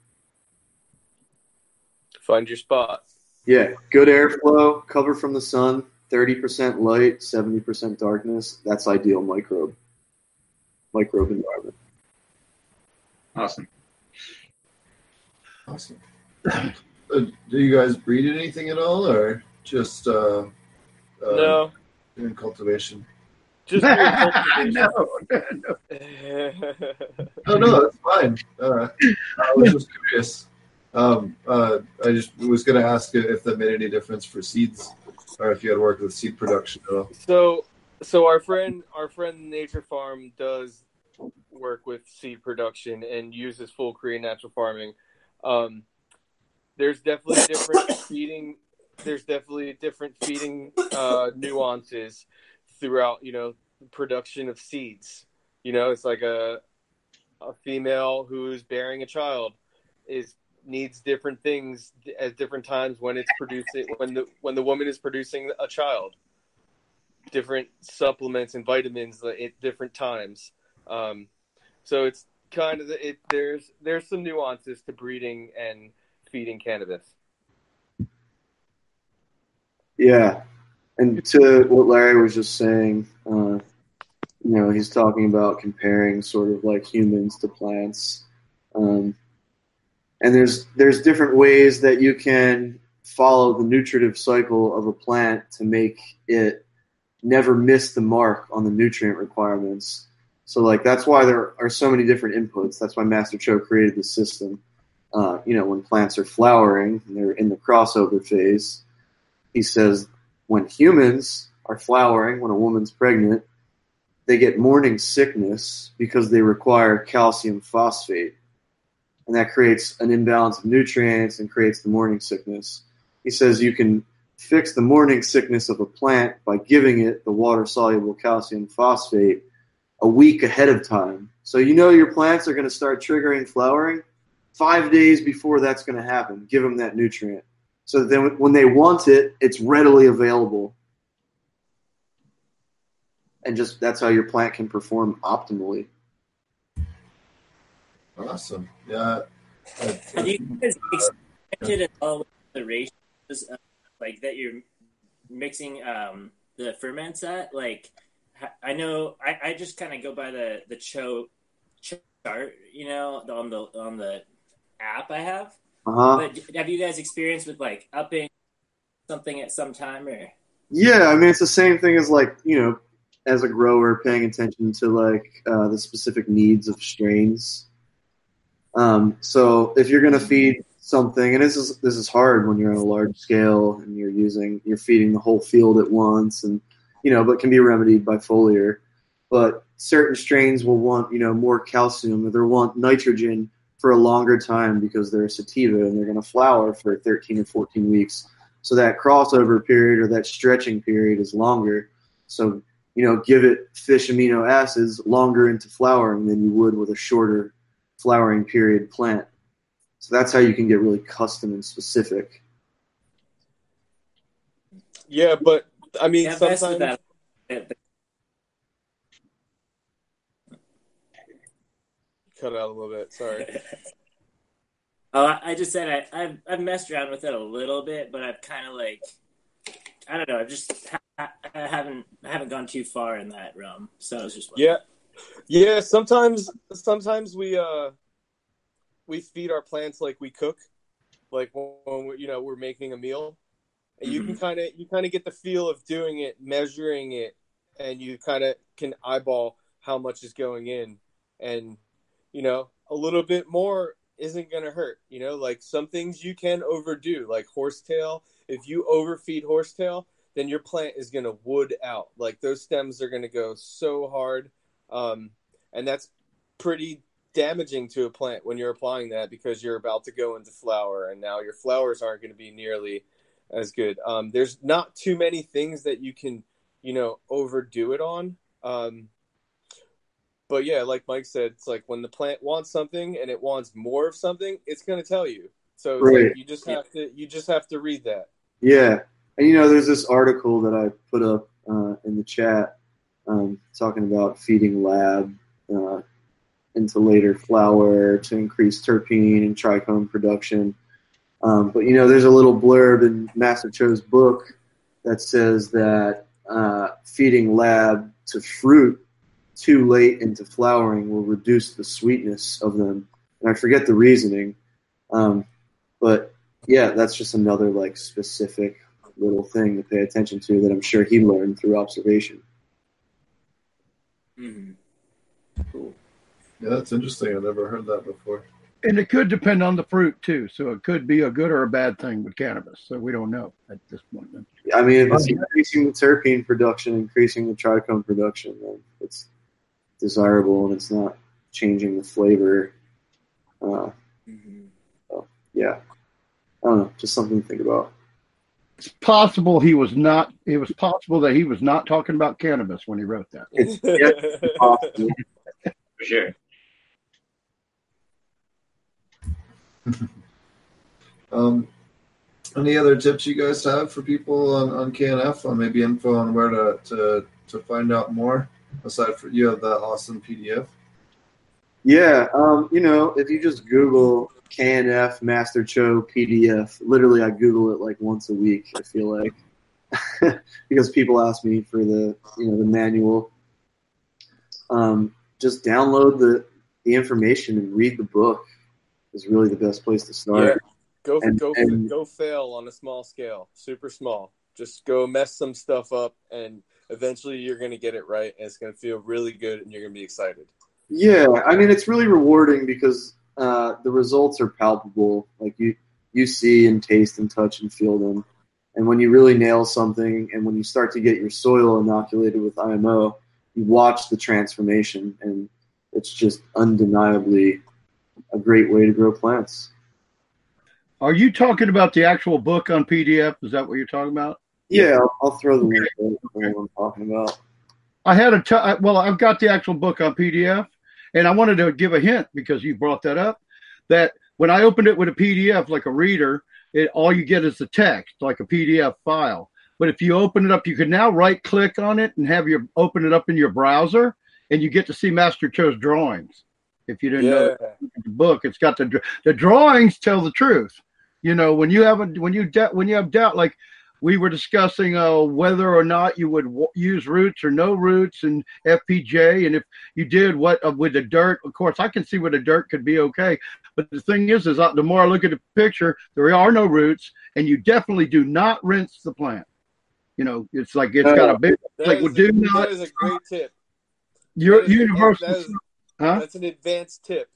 Find your spot. Yeah, good airflow, cover from the sun, 30% light, 70% darkness. That's ideal microbe. microbe environment. Awesome. Awesome. Do you guys breed anything at all, or just No, doing cultivation? just doing cultivation. No, that's fine. I was just curious. I just was going to ask if that made any difference for seeds, or if you had worked with seed production at all. So our friend Nature Farm does work with seed production and uses full Korean natural farming. There's definitely different feeding. There's definitely different feeding nuances throughout, production of seeds. It's like a female who's bearing a child needs different things at different times when it's producing, when the woman is producing a child. Different supplements and vitamins at different times. So it's kind of there's some nuances to breeding and feeding cannabis. Yeah, and to what Larry was just saying, he's talking about comparing sort of like humans to plants, and there's different ways that you can follow the nutritive cycle of a plant to make it never miss the mark on the nutrient requirements. So like that's why there are so many different inputs. That's why Master Cho created the system. When plants are flowering and they're in the crossover phase, he says when humans are flowering, when a woman's pregnant, they get morning sickness because they require calcium phosphate. And that creates an imbalance of nutrients and creates the morning sickness. He says you can fix the morning sickness of a plant by giving it the water-soluble calcium phosphate a week ahead of time. So your plants are going to start triggering flowering 5 days before that's going to happen. Give them that nutrient. So then when they want it, it's readily available. And just that's how your plant can perform optimally. Awesome. Yeah. Have you guys experimented at all with the ratios, like that you're mixing the ferments at? Like, I know I just kind of go by the Cho chart, on the app I have. But have you guys experienced with like upping something at some time, or? Yeah, I mean it's the same thing as like as a grower paying attention to like the specific needs of strains. So if you're going to feed something, and this is hard when you're on a large scale and you're feeding the whole field at once, and but can be remedied by foliar. But certain strains will want more calcium, or they'll want nitrogen for a longer time because they're a sativa and they're going to flower for 13 or 14 weeks. So that crossover period or that stretching period is longer. So give it fish amino acids longer into flowering than you would with a shorter flowering period plant. So that's how you can get really custom and specific. Yeah, but I mean, sometimes. Cut out a little bit. Sorry. I just said I've messed around with it a little bit, but I've kind of like, I don't know. I haven't gone too far in that realm. So I was just wondering. Yeah. Sometimes we feed our plants like we cook, like when we're making a meal, and you can kind of get the feel of doing it, measuring it, and you kind of can eyeball how much is going in, and a little bit more isn't going to hurt. Like some things you can overdo, like horsetail. If you overfeed horsetail, then your plant is going to wood out. Like those stems are going to go so hard. And that's pretty damaging to a plant when you're applying that, because you're about to go into flower and now your flowers aren't going to be nearly as good. There's not too many things that you can, overdo it on. But yeah, like Mike said, it's like when the plant wants something and it wants more of something, it's going to tell you. So it's right. Like you just have to read that. Yeah. And there's this article that I put up in the chat talking about feeding lab into later flower to increase terpene and trichome production. But there's a little blurb in Master Cho's book that says that feeding lab to fruit too late into flowering will reduce the sweetness of them. And I forget the reasoning. But yeah, that's just another like specific little thing to pay attention to that I'm sure he learned through observation. Mm-hmm. Cool. Yeah, that's interesting. I've never heard that before. And it could depend on the fruit too. So it could be a good or a bad thing with cannabis. So we don't know at this point. I mean, if it's increasing the terpene production, increasing the trichome production, then it's desirable and it's not changing the flavor. So, yeah, I don't know, just something to think about. It's possible he was not. It was possible that he was not talking about cannabis when he wrote that. It's possible. For sure. Any other tips you guys have for people on KNF, on maybe info on where to find out more, aside from you have that awesome PDF? Yeah, if you just Google KNF Master Cho PDF, literally I Google it like once a week, I feel like, because people ask me for the manual. Just download the information and read the book is really the best place to start. Yeah. Go fail on a small scale, super small. Just go mess some stuff up, and eventually you're going to get it right, and it's going to feel really good, and you're going to be excited. Yeah, I mean, it's really rewarding because the results are palpable. Like you see and taste and touch and feel them. And when you really nail something, and when you start to get your soil inoculated with IMO, you watch the transformation, and it's just undeniably a great way to grow plants. Are you talking about the actual book on PDF? Is that what you're talking about? Yeah, I'll throw the link for what I'm talking about. I had I've got the actual book on PDF, and I wanted to give a hint because you brought that up, that when I opened it with a PDF, like a reader, all you get is the text, like a PDF file. But if you open it up, you can now right-click on it and open it up in your browser, and you get to see Master Cho's drawings. If you didn't know that, the book, it's got the drawings tell the truth. When you have doubt, like we were discussing whether or not you would use roots or no roots and FPJ, and if you did, what with the dirt. Of course, I can see where the dirt could be okay, but the thing is the more I look at the picture, there are no roots, and you definitely do not rinse the plant. It's like it's got a big that is a great tip. Universal. That's an advanced tip.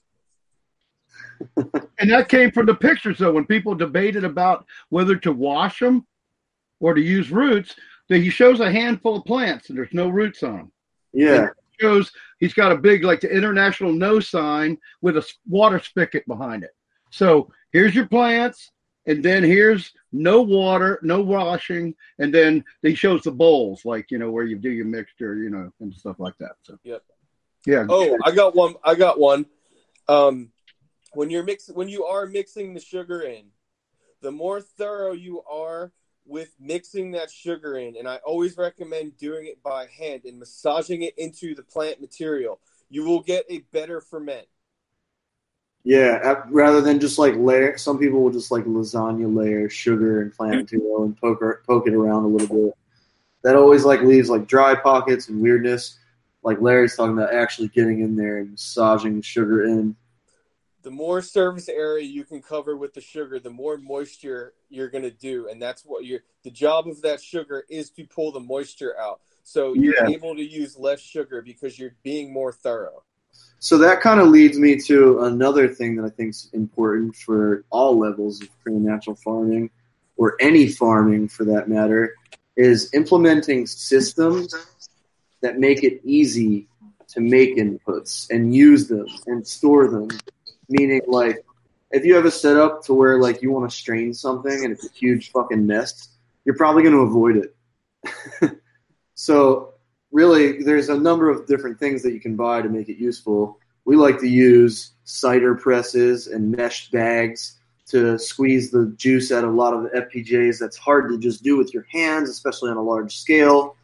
And that came from the pictures, though. When people debated about whether to wash them or to use roots, he shows a handful of plants and there's no roots on them. Yeah. Shows he's got a big, like the International No sign with a water spigot behind it. So here's your plants, and then here's no water, no washing, and then he shows the bowls, like where you do your mixture, and stuff like that. So yep. Yeah. Oh, I got one. When you are mixing the sugar in, the more thorough you are with mixing that sugar in, and I always recommend doing it by hand and massaging it into the plant material, you will get a better ferment. Yeah, rather than just like layer. Some people will just like lasagna layer sugar and plant material and poke it around a little bit. That always like leaves like dry pockets and weirdness. Like Larry's talking about actually getting in there and massaging the sugar in. The more surface area you can cover with the sugar, the more moisture you're going to do. And that's what the job of that sugar is, to pull the moisture out. So you're able to use less sugar because you're being more thorough. So that kind of leads me to another thing that I think is important for all levels of natural farming, or any farming for that matter, is implementing systems that make it easy to make inputs and use them and store them. Meaning, like, if you have a setup to where, like, you want to strain something and it's a huge fucking mess, you're probably going to avoid it. So, really, there's a number of different things that you can buy to make it useful. We like to use cider presses and mesh bags to squeeze the juice out of a lot of the FPJs. That's hard to just do with your hands, especially on a large scale.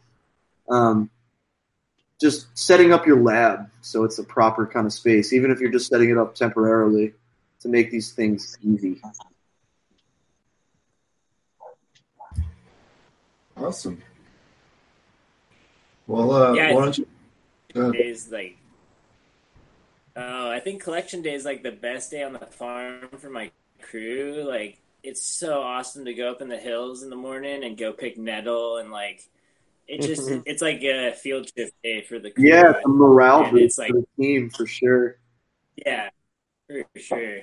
Just setting up your lab so it's a proper kind of space, even if you're just setting it up temporarily, to make these things easy. Awesome. Well, why don't you? days like. Oh, I think collection day is like the best day on the farm for my crew. Like, it's so awesome to go up in the hills in the morning and go pick nettle and like it just it's like a field trip day for the crew. Yeah, it's a morale And boost it's like for the team for sure. yeah, for sure.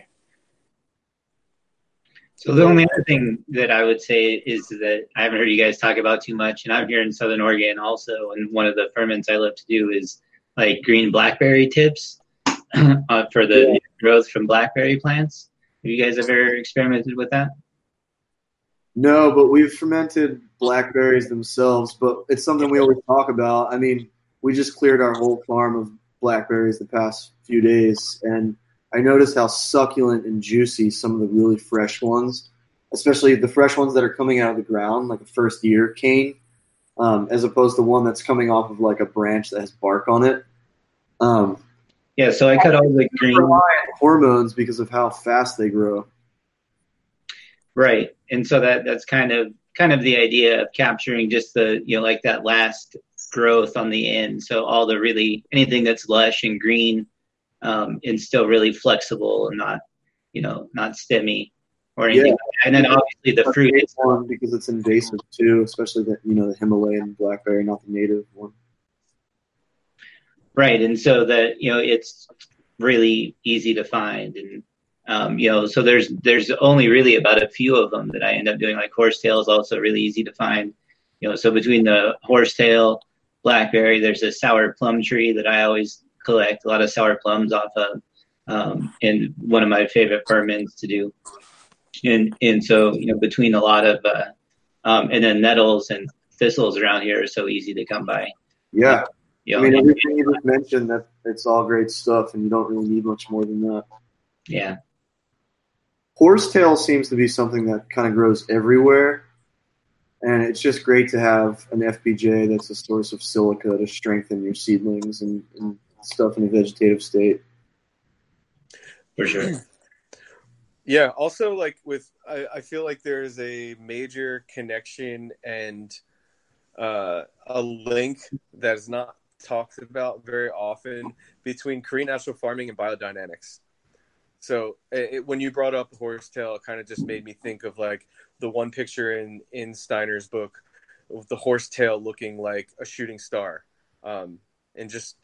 So the only other thing that I would say is that I haven't heard you guys talk about too much, and I'm here in Southern Oregon also, and one of the ferments I love to do is like green blackberry tips for the growth from blackberry plants. Have you guys ever experimented with that? No, but we've fermented blackberries themselves, but it's something we always talk about. I mean, we just cleared our whole farm of blackberries the past few days, and I noticed how succulent and juicy some of the really fresh ones, especially the fresh ones that are coming out of the ground, like a first year cane, as opposed to one that's coming off of like a branch that has bark on it. Yeah, so I cut all the green hormones because of how fast they grow. Right, and so that's kind of the idea of capturing just the like that last growth on the end. So all the really anything that's lush and green, and still really flexible and not stemmy or anything. Yeah. Like that. And then obviously the fruit is one because it's invasive too, especially the Himalayan blackberry, not the native one. right, and so that it's really easy to find and. So there's only really about a few of them that I end up doing. Like horsetail is also really easy to find. So between the horsetail, blackberry, there's a sour plum tree that I always collect a lot of sour plums off of, and one of my favorite ferments to do. And so between a lot of and then nettles and thistles around here are so easy to come by. Yeah, I mean everything you just mentioned, that it's all great stuff, and you don't really need much more than that. Yeah. Horsetail seems to be something that kind of grows everywhere, and it's just great to have an FBJ that's a source of silica to strengthen your seedlings and stuff in a vegetative state. For sure. Yeah, also like I feel like there's a major connection and a link that is not talked about very often between Korean natural farming and biodynamics. So when you brought up horsetail, it kind of just made me think of like the one picture in Steiner's book of the horsetail looking like a shooting star. And it's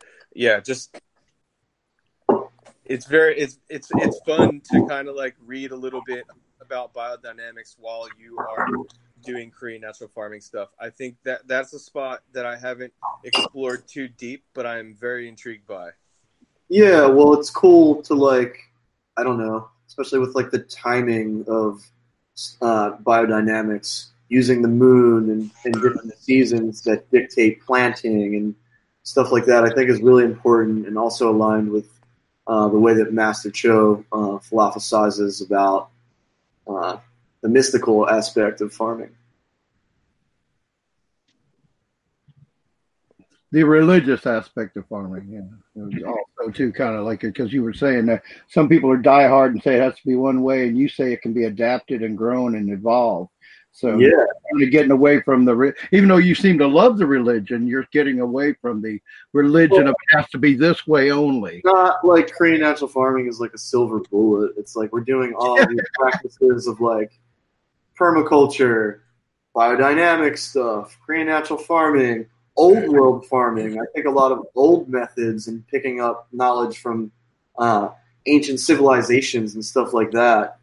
fun to kind of like read a little bit about biodynamics while you are doing Korean natural farming stuff. I think that's a spot that I haven't explored too deep, but I'm very intrigued by. Yeah, well, it's cool to like, I don't know, especially with like the timing of biodynamics, using the moon and different seasons that dictate planting and stuff like that, I think is really important, and also aligned with the way that Master Cho philosophizes about the mystical aspect of farming. The religious aspect of farming, yeah. It was also too kind of like, because you were saying that some people are diehard and say it has to be one way, and you say it can be adapted and grown and evolved. So yeah, kind of getting away from even though you seem to love the religion, you're getting away from the religion of it has to be this way only. Not like Korean natural farming is like a silver bullet. It's like we're doing all these practices of like permaculture, biodynamic stuff, Korean natural farming, old world farming. I think a lot of old methods and picking up knowledge from ancient civilizations and stuff like that.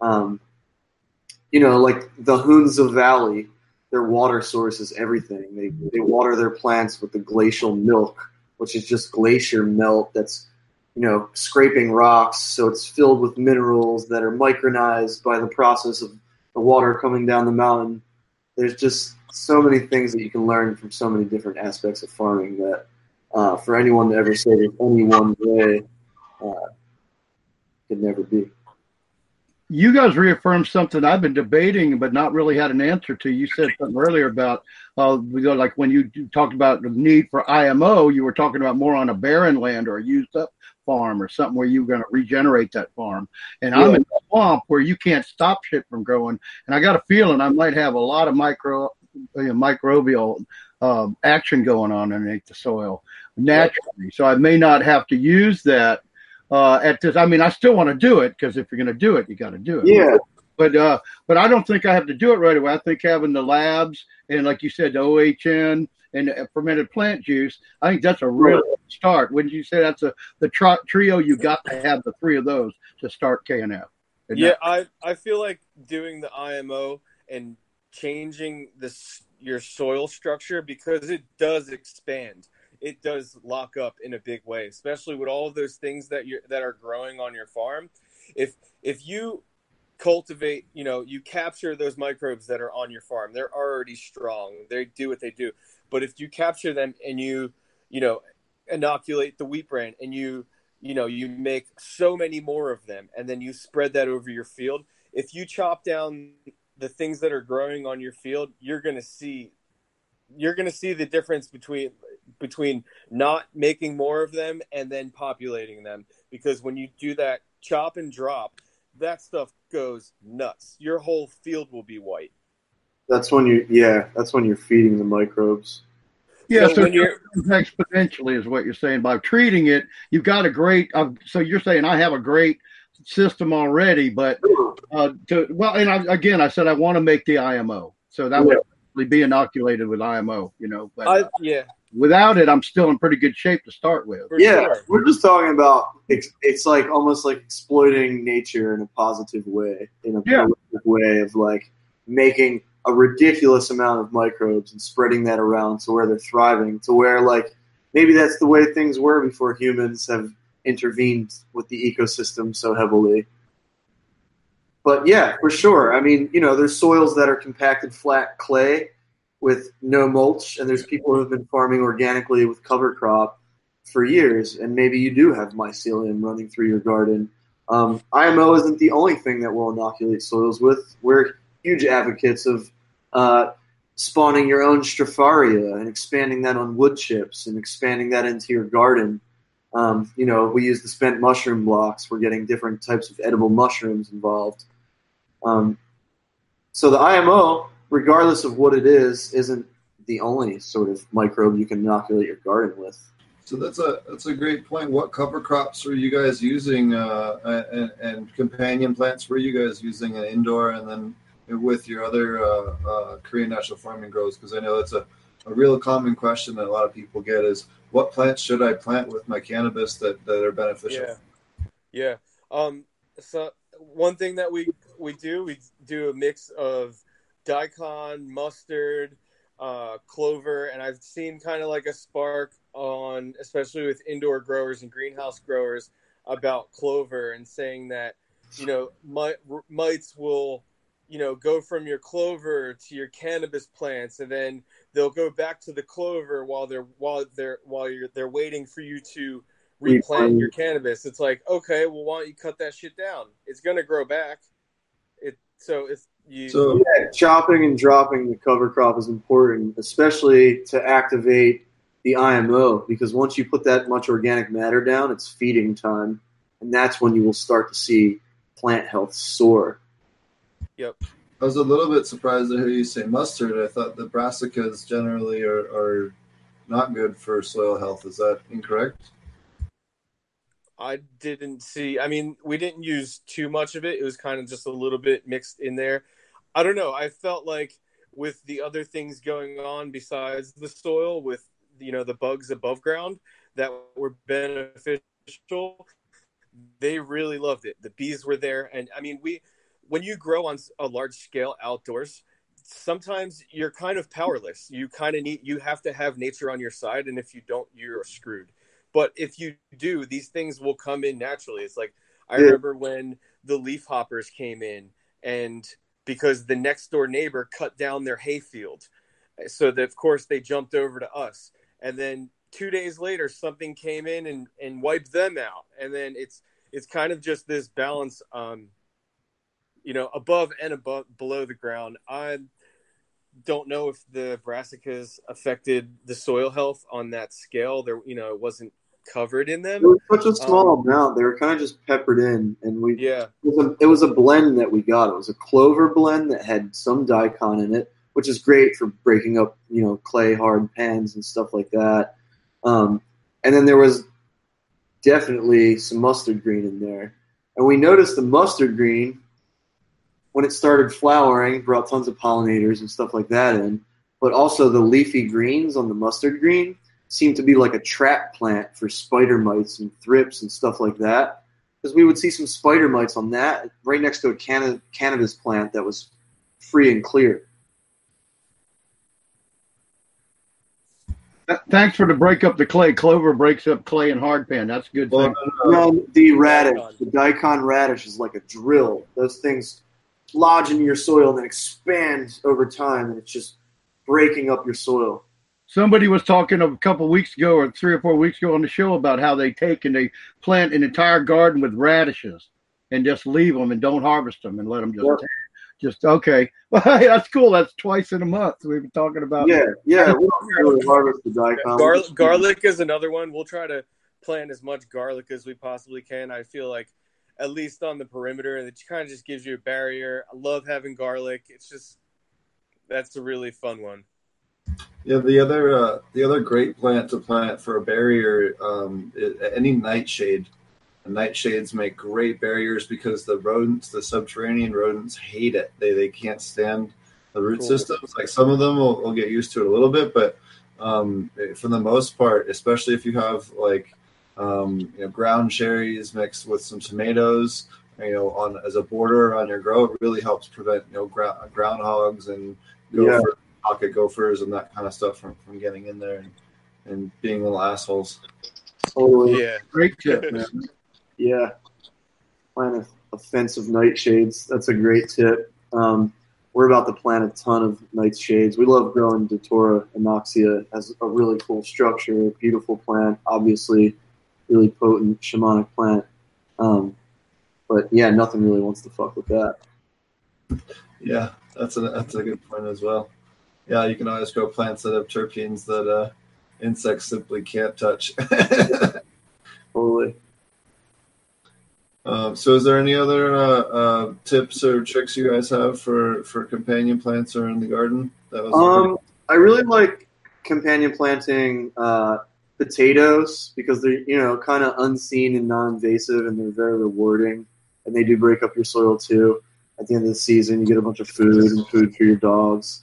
Like the Hunza Valley, their water source is everything. They water their plants with the glacial milk, which is just glacier melt that's, scraping rocks. So it's filled with minerals that are micronized by the process of the water coming down the mountain. There's just so many things that you can learn from so many different aspects of farming that for anyone to ever say there's only one way could never be. You guys reaffirmed something I've been debating but not really had an answer to. You said something earlier about, like when you talked about the need for IMO, you were talking about more on a barren land or a used up farm or something where you're going to regenerate that farm. And I'm in a swamp where you can't stop shit from growing. And I got a feeling I might have a lot of microbial action going on underneath the soil naturally. So I may not have to use that at this. I mean, I still want to do it because if you're going to do it, you got to do it. Yeah. But I don't think I have to do it right away. I think having the labs and, like you said, the OHN and fermented plant juice, I think that's a real start. Wouldn't you say that's the trio? You got to have the three of those to start KNF. Yeah, I feel like doing the IMO and changing your soil structure, because it does expand. It does lock up in a big way, especially with all of those things that are growing on your farm. If you cultivate, you capture those microbes that are on your farm, they're already strong. They do what they do. But if you capture them and you inoculate the wheat bran and you make so many more of them, and then you spread that over your field. If you chop down the things that are growing on your field, you're going to see the difference between not making more of them and then populating them. Because when you do that chop and drop, that stuff goes nuts. Your whole field will be white. That's when you're feeding the microbes. Yeah, so exponentially is what you're saying. By treating it, you've got a great. So you're saying I have a great system already, but I said I want to make the IMO, so that would be inoculated with IMO, But without it, I'm still in pretty good shape to start with. We're just talking about it's like almost like exploiting nature in a positive way, positive way of like making a ridiculous amount of microbes and spreading that around to where they're thriving, to where like maybe that's the way things were before humans have intervened with the ecosystem so heavily. But yeah, for sure. I mean, there's soils that are compacted flat clay with no mulch, and there's people who have been farming organically with cover crop for years, and maybe you do have mycelium running through your garden. IMO isn't the only thing that we'll inoculate soils with. We're huge advocates of spawning your own Stropharia and expanding that on wood chips and expanding that into your garden. We use the spent mushroom blocks. We're getting different types of edible mushrooms involved. So the IMO, regardless of what it is, isn't the only sort of microbe you can inoculate your garden with. So that's a great point. What cover crops were you guys using, and companion plants were you guys using indoor, and then with your other Korean natural farming grows? Because I know that's a real common question that a lot of people get is, what plants should I plant with my cannabis that are beneficial? Yeah. So one thing that we do a mix of daikon, mustard, clover, and I've seen kind of like a spark on, especially with indoor growers and greenhouse growers, about clover, and saying that mites will go from your clover to your cannabis plants, and then they'll go back to the clover while they're waiting for you to replant your cannabis. It's like, okay, well, why don't you cut that shit down? It's gonna grow back. Chopping and dropping the cover crop is important, especially to activate the IMO, because once you put that much organic matter down, it's feeding time, and that's when you will start to see plant health soar. Yep. I was a little bit surprised to hear you say mustard. I thought the brassicas generally are not good for soil health. Is that incorrect? I didn't see. I mean, we didn't use too much of it. It was kind of just a little bit mixed in there. I don't know. I felt like with the other things going on besides the soil, with the bugs above ground that were beneficial, they really loved it. The bees were there, and I mean, when you grow on a large scale outdoors, sometimes you're kind of powerless. You have to have nature on your side, and if you don't, you're screwed. But if you do, these things will come in naturally. It's like, I remember when the leaf hoppers came in, and because the next door neighbor cut down their hayfield, so that of course they jumped over to us. And then 2 days later, something came in and wiped them out. And then it's kind of just this balance, above and below the ground. I don't know if the brassicas affected the soil health on that scale. There, it wasn't covered in them. It was such a small amount. They were kind of just peppered in, and it was a blend that we got. It was a clover blend that had some daikon in it, which is great for breaking up, clay hard pans and stuff like that. And then there was definitely some mustard green in there. And we noticed the mustard green, when it started flowering, brought tons of pollinators and stuff like that in. But also the leafy greens on the mustard green seemed to be like a trap plant for spider mites and thrips and stuff like that. Because we would see some spider mites on that right next to a cannabis plant that was free and clear. Thanks for the break up the clay. Clover breaks up clay and hardpan. That's a good thing. No, the radish, the daikon radish is like a drill. Those things lodge in your soil and then expand over time, and it's just breaking up your soil. Somebody was talking a couple of weeks ago or 3 or 4 weeks ago on the show about how they take and they plant an entire garden with radishes and just leave them and don't harvest them and let them just okay. Well, hey, that's cool. That's twice in a month. We've been talking about. Yeah. We don't really harvest the daikon. Garlic is another one. We'll try to plant as much garlic as we possibly can. I feel like at least on the perimeter, that kind of just gives you a barrier. I love having garlic. It's just that's a really fun one. Yeah, the other great plant to plant for a barrier, any nightshade. And nightshades make great barriers because the rodents, the subterranean rodents, hate it. They can't stand the root systems. Like some of them will get used to it a little bit, but for the most part, especially if you have ground cherries mixed with some tomatoes, on as a border on your grow, it really helps prevent groundhogs and pocket gophers and that kind of stuff from getting in there and being little assholes. Great tip, man. Yeah, plant offensive nightshades. That's a great tip. We're about to plant a ton of nightshades. We love growing Datura anoxia. Has a really cool structure, beautiful plant, obviously really potent shamanic plant. But yeah, nothing really wants to fuck with that. Yeah, that's a good point as well. Yeah, you can always grow plants that have terpenes that insects simply can't touch. Totally. So is there any other tips or tricks you guys have for companion plants or in the garden? I really like companion planting potatoes because they're kind of unseen and non-invasive, and they're very rewarding, and they do break up your soil too. At the end of the season, you get a bunch of food and food for your dogs.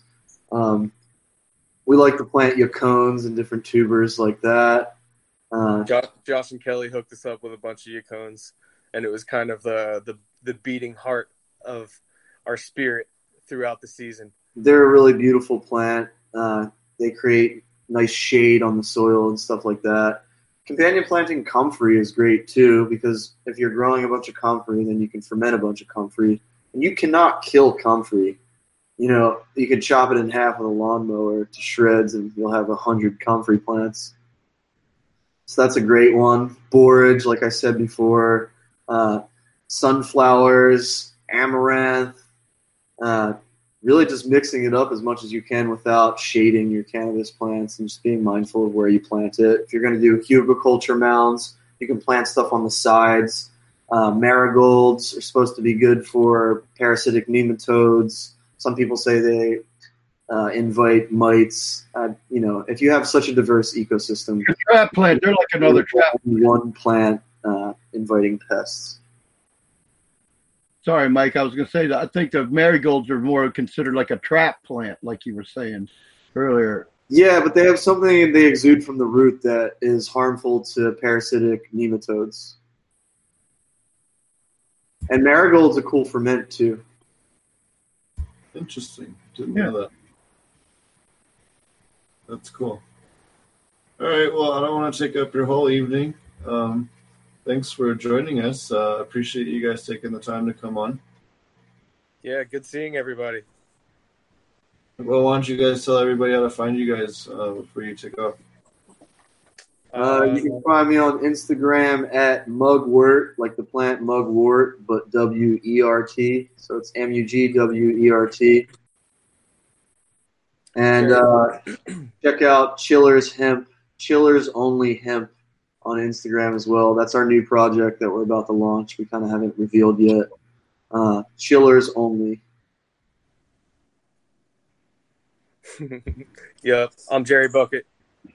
We like to plant yacones and different tubers like that. Josh and Kelly hooked us up with a bunch of yacones, and it was kind of the beating heart of our spirit throughout the season. They're a really beautiful plant. They create nice shade on the soil and stuff like that. Companion planting comfrey is great too, because if you're growing a bunch of comfrey, then you can ferment a bunch of comfrey. And you cannot kill comfrey. You could chop it in half with a lawnmower to shreds, and you'll have 100 comfrey plants. So that's a great one. Borage, like I said before, sunflowers, amaranth, really just mixing it up as much as you can without shading your cannabis plants and just being mindful of where you plant it. If you're going to do hugelkultur mounds, you can plant stuff on the sides. Marigolds are supposed to be good for parasitic nematodes. Some people say they invite mites. If you have such a diverse ecosystem, a trap plant, they're like another trap. One plant inviting pests. Sorry, Mike. I was going to say that I think the marigolds are more considered like a trap plant, like you were saying earlier. Yeah, but they have something they exude from the root that is harmful to parasitic nematodes. And marigold's a cool ferment too. Interesting. Didn't know that. That's cool. All right. Well, I don't want to take up your whole evening. Thanks for joining us. Appreciate you guys taking the time to come on. Yeah, good seeing everybody. Well, why don't you guys tell everybody how to find you guys before you take off? You can find me on Instagram at Mugwort, like the plant mugwort, but W-E-R-T. So it's M-U-G-W-E-R-T. And check out Chillers Hemp, Chillers Only Hemp on Instagram as well. That's our new project that we're about to launch. We kind of haven't revealed yet. Chillers Only. Yep, I'm Jerry Bucket.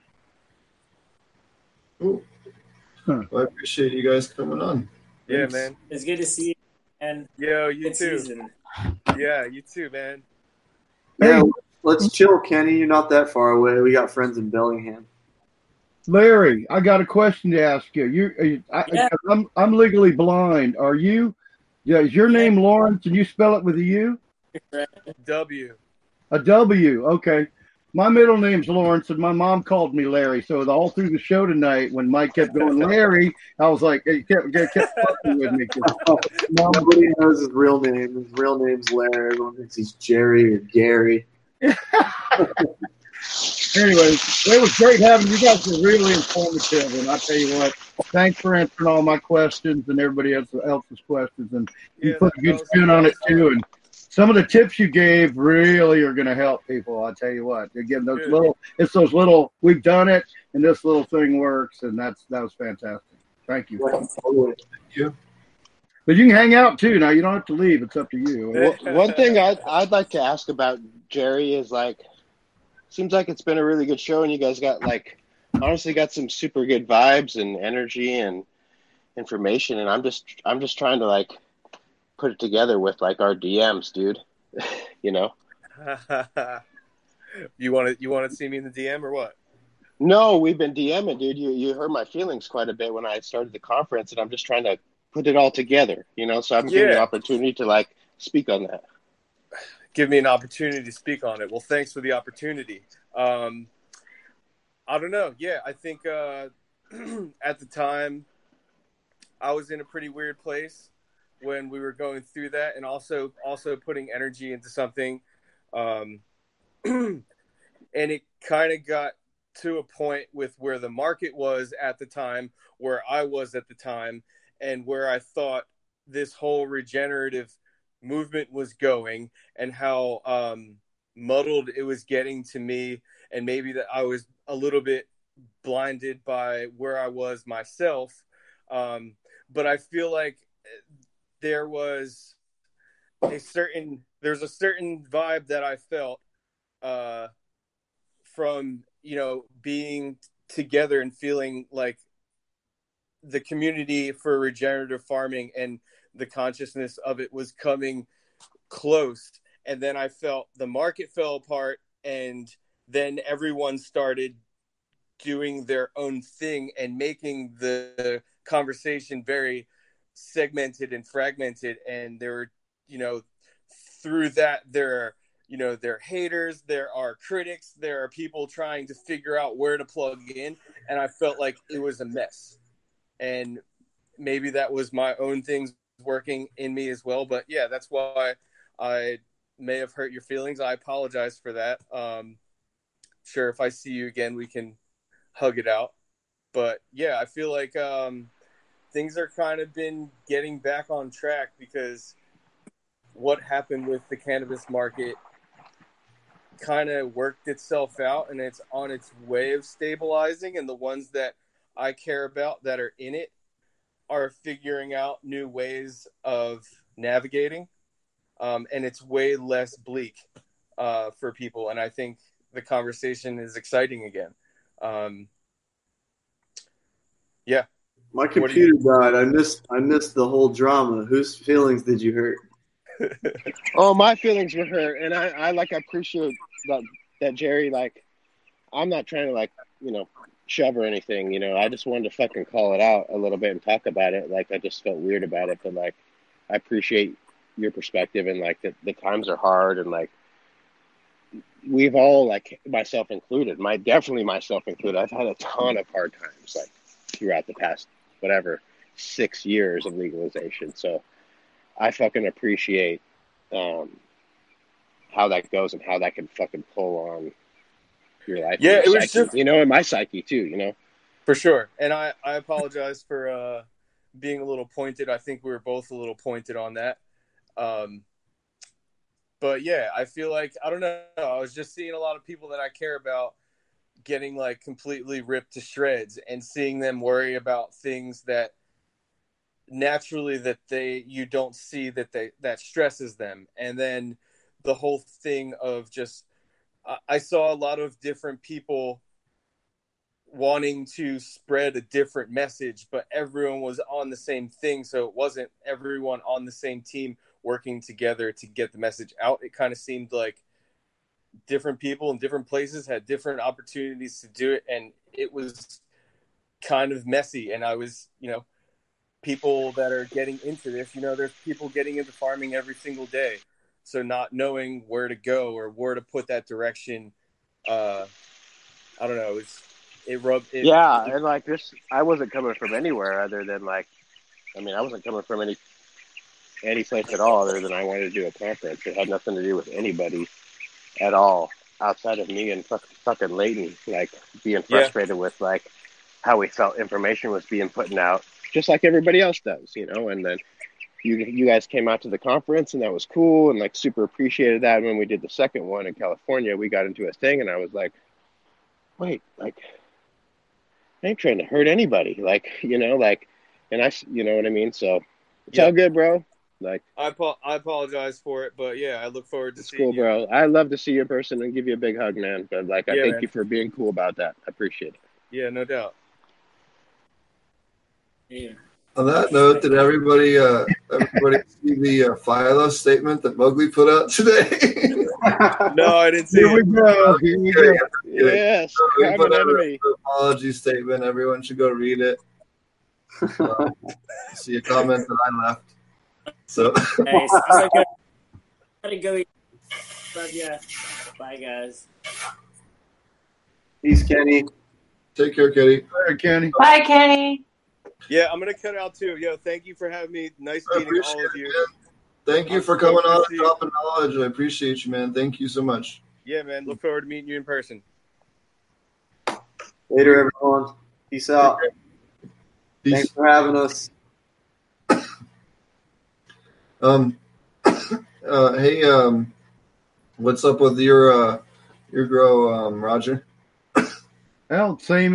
Cool. Well, I appreciate you guys coming on. Yeah, Thanks. man. It's good to see you. And Yo, you good too. season. Yeah, you too, man. Yeah, let's chill, Kenny. You're not that far away. We got friends in Bellingham. Larry, I got a question to ask you. I'm legally blind. Are you? Yeah, is your name Lawrence and you spell it with a U? W. A W. Okay. My middle name's Lawrence, and my mom called me Larry. So all through the show tonight, when Mike kept going Larry, I was like, he kept fucking with me. Nobody knows his real name. His real name's Larry. Everyone thinks he's Jerry or Gary. Anyways, it was great having you guys. Were really informative, and I tell you what, thanks for answering all my questions and everybody else's questions, and you put a good spin on it too. And some of the tips you gave really are going to help people. I tell you what, again, those little. We've done it, and this little thing works, and that was fantastic. Thank you. Thank you. But you can hang out too. Now you don't have to leave. It's up to you. One thing I'd like to ask about Jerry is seems like it's been a really good show, and you guys honestly got some super good vibes and energy and information, and I'm just trying to put it together with our DMs, dude. You know. You want to see me in the DM or what? No, we've been DMing, dude. You hurt my feelings quite a bit when I started the conference, and I'm just trying to put it all together, so I'm giving you an opportunity to speak on that. Give me an opportunity to speak on it. Well, thanks for the opportunity. I don't know. Yeah, I think at the time I was in a pretty weird place when we were going through that, and also putting energy into something. And it kind of got to a point with where the market was at the time, where I was at the time, and where I thought this whole regenerative movement was going, and how muddled it was getting to me, and maybe that I was a little bit blinded by where I was myself. But I feel like there's a certain vibe that I felt from being together and feeling like the community for regenerative farming and the consciousness of it was coming close. And then I felt the market fell apart, and then everyone started doing their own thing and making the conversation very segmented and fragmented. And there were, through that, there are haters, there are critics, there are people trying to figure out where to plug in. And I felt like it was a mess. And maybe that was my own things working in me as well. But yeah, that's why I may have hurt your feelings. I apologize for that. Sure, if I see you again, we can hug it out. But yeah, I feel like things are kind of been getting back on track, because what happened with the cannabis market kind of worked itself out, and it's on its way of stabilizing. And the ones that I care about that are in it are figuring out new ways of navigating. And it's way less bleak for people. And I think the conversation is exciting again. Yeah. My computer died. I missed the whole drama. Whose feelings did you hurt? Oh, my feelings were hurt, and I appreciate that Jerry. I'm not trying to shove or anything. I just wanted to fucking call it out a little bit and talk about it. I just felt weird about it, but I appreciate your perspective, and the times are hard, and we've all, myself included, definitely myself included, I've had a ton of hard times throughout the past 6 years of legalization. So I fucking appreciate how that goes and how that can fucking pull on your life. Yeah, your it was psyche, just, and my psyche too, For sure. And I apologize for being a little pointed. I think we were both a little pointed on that. But yeah, I feel like, I don't know, I was just seeing a lot of people that I care about getting completely ripped to shreds, and seeing them worry about things that naturally you don't see that stresses them. And then the whole thing of just I saw a lot of different people wanting to spread a different message, but everyone was on the same thing. So it wasn't everyone on the same team working together to get the message out. It kind of seemed like different people in different places had different opportunities to do it. And it was kind of messy. And I was, people that are getting into this, there's people getting into farming every single day. So not knowing where to go or where to put that direction, I don't know. It rubbed. And like this, I wasn't coming from anywhere other than I wasn't coming from any place at all other than I wanted to do a conference. It had nothing to do with anybody at all outside of me and fucking Leighton, being frustrated with how we felt information was being put out, just like everybody else does, and then you guys came out to the conference and that was cool and super appreciated that. And when we did the second one in California, we got into a thing and I was like, wait, I ain't trying to hurt anybody, and I, you know what I mean? So it's all good, bro. I apologize for it, but I look forward to seeing cool, you. Bro. I love to see you in person and give you a big hug, man. But I thank you for being cool about that. I appreciate it. Yeah, no doubt. Yeah. On that note, did everybody see the Philo statement that Mowgli put out today? No, I didn't see Here we go. Here we go. Yes, we have put an out enemy. an apology statement. Everyone should go read it. See a comment that I left. So Nice. I gotta go eat. Love ya. Bye, guys. Peace, Kenny. take care, Kitty. All right, Kenny. Bye, Kenny. Yeah, I'm gonna cut out too. Yo, thank you for having me. Nice I meeting all appreciate of it, you. man. Thank you for coming on and dropping knowledge. I appreciate you, man. Thank you so much. Yeah, man. Look forward to meeting you in person. Later, everyone. Peace out. Peace. Thanks for having us. Hey, what's up with your grow, Roger? Well, same.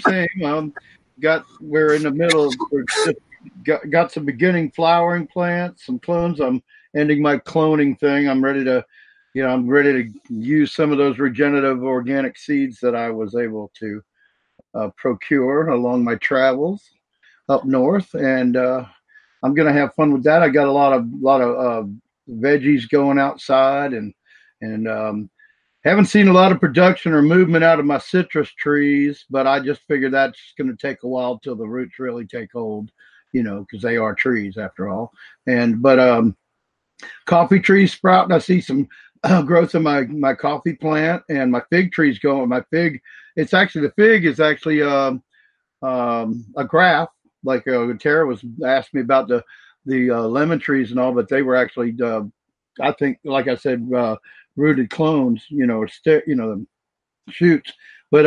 We're in the middle. We're just got some beginning flowering plants, some clones. I'm ending my cloning thing. I'm ready to use some of those regenerative organic seeds that I was able to procure along my travels up north, and I'm gonna have fun with that. I got a lot of veggies going outside, and haven't seen a lot of production or movement out of my citrus trees, but I just figured that's going to take a while till the roots really take hold, because they are trees after all. But coffee trees sprouting. I see some growth in my coffee plant, and my fig trees going. The fig is actually a graft. Like Tara was asking me about the lemon trees and all, but they were actually I think, like I said, rooted clones, the shoots. But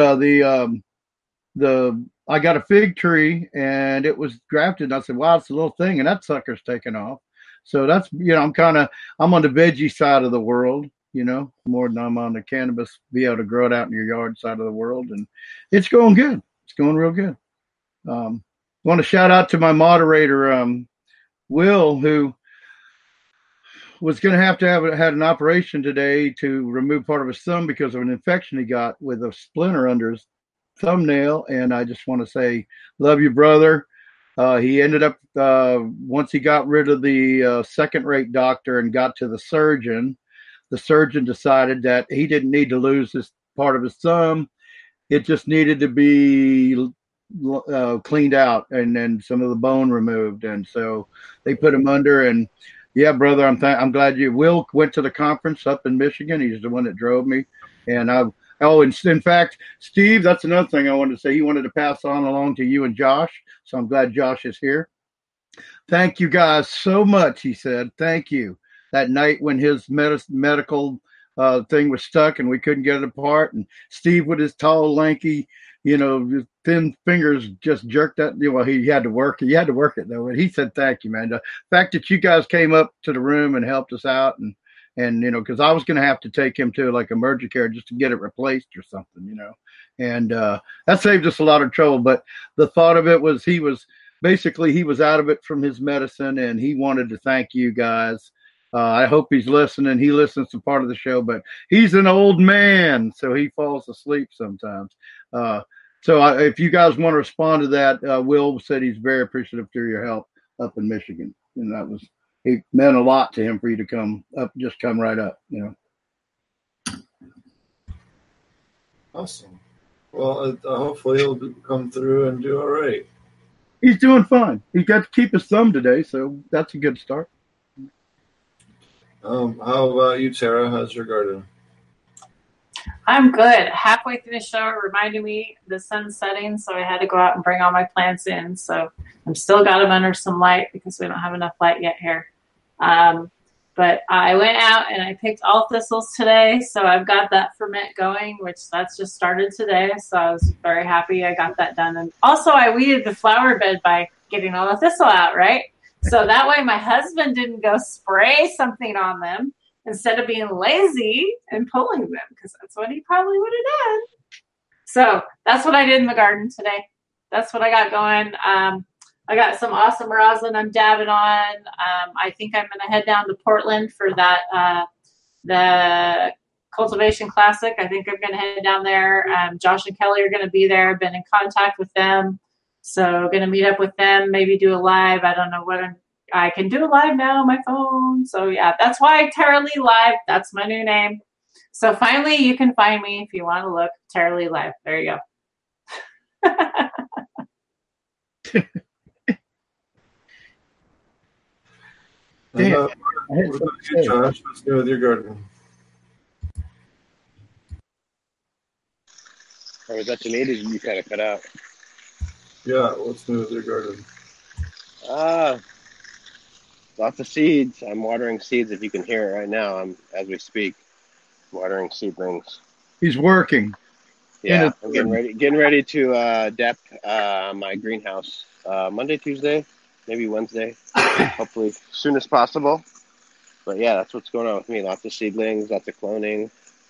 I got a fig tree and it was grafted. And I said, wow, it's a little thing, and that sucker's taken off. So that's I'm on the veggie side of the world, more than I'm on the cannabis, be able to grow it out in your yard side of the world, and it's going good. It's going real good. I want to shout out to my moderator, Will, who was going to have had an operation today to remove part of his thumb because of an infection he got with a splinter under his thumbnail. And I just want to say, love you, brother. He ended up, once he got rid of the second-rate doctor and got to the surgeon decided that he didn't need to lose this part of his thumb. It just needed to be cleaned out and then some of the bone removed. And so they put him under, and yeah, brother, I'm glad you. Will went to the conference up in Michigan. He's the one that drove me, and in fact, Steve, that's another thing I wanted to say. He wanted to pass on along to you and Josh, so I'm glad Josh is here. Thank you guys so much. He said, thank you. That night when his medical thing was stuck and we couldn't get it apart, and Steve with his tall, lanky, thin fingers just jerked that. Well, he had to work it though. But he said, thank you, man. The fact that you guys came up to the room and helped us out, and because I was going to have to take him to like emergency care just to get it replaced or something, and that saved us a lot of trouble. But the thought of it was he was out of it from his medicine, and he wanted to thank you guys. I hope he's listening. He listens to part of the show, but he's an old man, so he falls asleep sometimes. If you guys want to respond to that, Will said he's very appreciative for your help up in Michigan, and it meant a lot to him for you to come up, just come right up, Awesome. Well, hopefully he'll come through and do all right. He's doing fine. He got to keep his thumb today, so that's a good start. How about you, Tara? How's your garden? I'm good. Halfway through the show, it reminded me the sun's setting, so I had to go out and bring all my plants in. So I'm still got them under some light because we don't have enough light yet here. But I went out and I picked all thistles today, so I've got that ferment going, which that's just started today. So I was very happy I got that done. And also I weeded the flower bed by getting all the thistle out, right? So that way my husband didn't go spray something on them instead of being lazy and pulling them, because that's what he probably would have done. So that's what I did in the garden today. That's what I got going. I got some awesome rosin I'm dabbing on. I think I'm going to head down to Portland for that, the Cultivation Classic. I think I'm going to head down there. Josh and Kelly are going to be there. I've been in contact with them. So going to meet up with them, maybe do a live. I don't know what I can do a live now on my phone. So yeah, that's why Tara Lee Live. That's my new name. So finally you can find me if you want to look. Tara Lee Live. There you go. What about you, Josh? What's new with your garden? Or was that to me? Did you kind of cut out? Yeah, what's new with your garden? Lots of seeds. I'm watering seeds. If you can hear it right now, as we speak, watering seedlings. He's working. Yeah, I'm getting ready to dep my greenhouse Monday, Tuesday, maybe Wednesday, hopefully as soon as possible. But yeah, that's what's going on with me. Lots of seedlings, lots of cloning.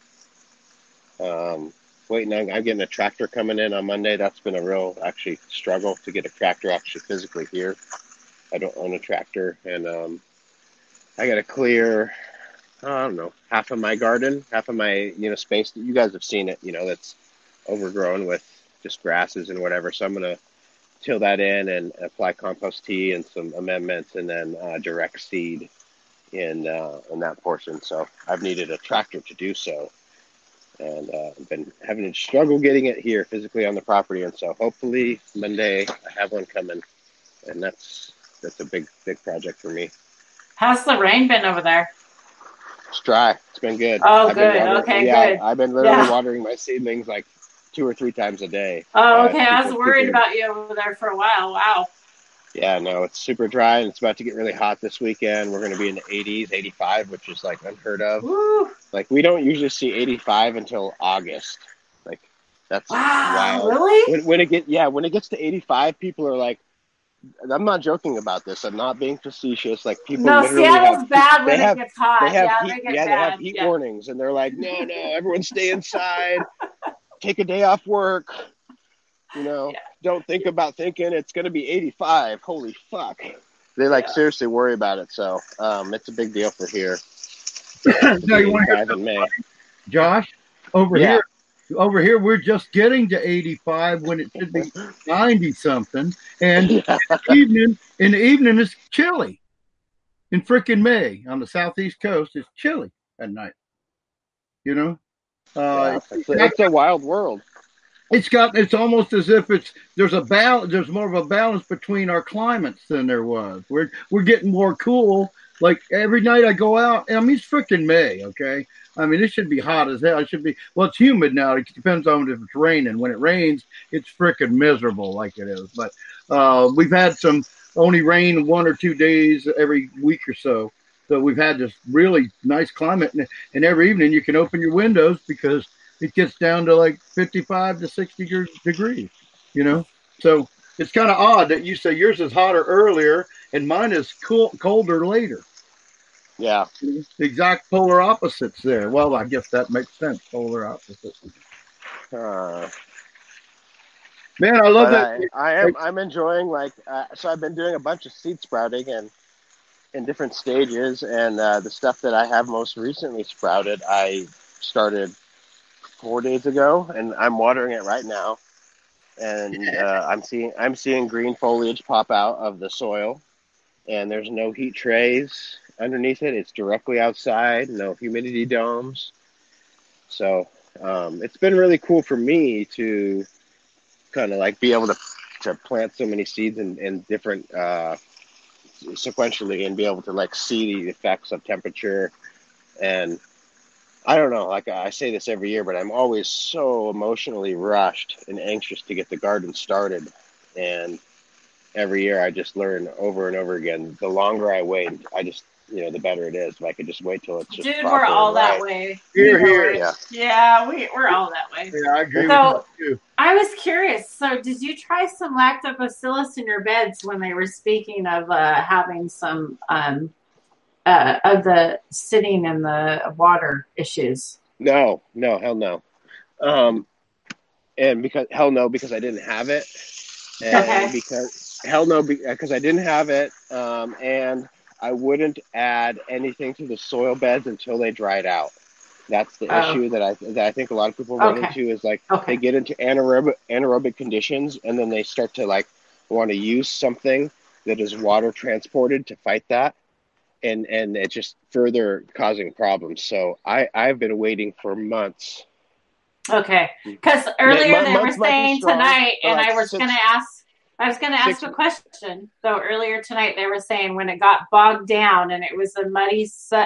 I'm getting a tractor coming in on Monday. That's been a real actually struggle to get a tractor actually physically here. I don't own a tractor, and I got to clear, I don't know, half of my garden, half of my space. You guys have seen it, that's overgrown with just grasses and whatever. So I'm gonna till that in and apply compost tea and some amendments, and then direct seed in that portion. So I've needed a tractor to do so, and I've been having to struggle getting it here physically on the property. And so hopefully Monday I have one coming, and that's a big project for me. How's the rain been over there? It's dry. It's been good. Oh, good. Okay, good. I've been literally watering my seedlings like 2 or 3 times a day. Oh, okay. I was worried about you over there for a while. Wow. Yeah, no, it's super dry, and it's about to get really hot this weekend. We're going to be in the 80s, 85, which is like unheard of. Woo. Like, we don't usually see 85 until August. Like, that's wild. Really? When it gets to 85, people are like, I'm not joking about this. I'm not being facetious. Like, people literally Seattle's bad when it gets hot. They have heat warnings, and they're like, no, everyone stay inside. Take a day off work. Don't think about thinking it's going to be 85. Holy fuck. They seriously worry about it. So it's a big deal for here. No, you want to hear in May. Josh, over here, we're just getting to 85 when it should be 90 something. And in the evening, it's chilly. In frickin' May on the southeast coast, it's chilly at night. It's a wild world. It's almost as if there's more of a balance between our climates than there was. We're getting more cool. Like every night I go out, I mean, it's freaking May, okay? I mean, it should be hot as hell. It's humid now. It depends on if it's raining. When it rains, it's freaking miserable like it is. But we've had some only rain 1 or 2 days every week or so. So we've had this really nice climate. And every evening you can open your windows because it gets down to like 55 to 60 degrees, So it's kind of odd that you say yours is hotter earlier and mine is colder later. Yeah. The exact polar opposites there. Well, I guess that makes sense. Polar opposites. Man, I love that. I'm enjoying so I've been doing a bunch of seed sprouting, and in different stages, and the stuff that I have most recently sprouted, I started 4 days ago, and I'm watering it right now. And I'm seeing green foliage pop out of the soil, and there's no heat trays underneath it. It's directly outside, no humidity domes. So it's been really cool for me to kind of like be able to plant so many seeds in different sequentially, and be able to like see the effects of temperature. And I don't know, like I say this every year, but I'm always so emotionally rushed and anxious to get the garden started. And every year I just learn over and over again, the longer I wait, the better it is. If I could just wait till it's just Dude, proper we're all and that right. way. Here. Yeah. Yeah, we're all that way. Yeah, I agree So with you. I was curious. So did you try some lactobacillus in your beds when they were speaking of having some of the sitting in the water issues? No, hell no. And because I didn't have it, and Okay. because I didn't have it, and I wouldn't add anything to the soil beds until they dried out. That's the issue that I think a lot of people run into, is like they get into anaerobic conditions, and then they start to like want to use something that is water transported to fight that. And it's just further causing problems. So I've been waiting for months. Okay, because earlier they were Months might be saying strong, tonight, but and like I was going to ask a question. So earlier tonight they were saying when it got bogged down and it was a muddy,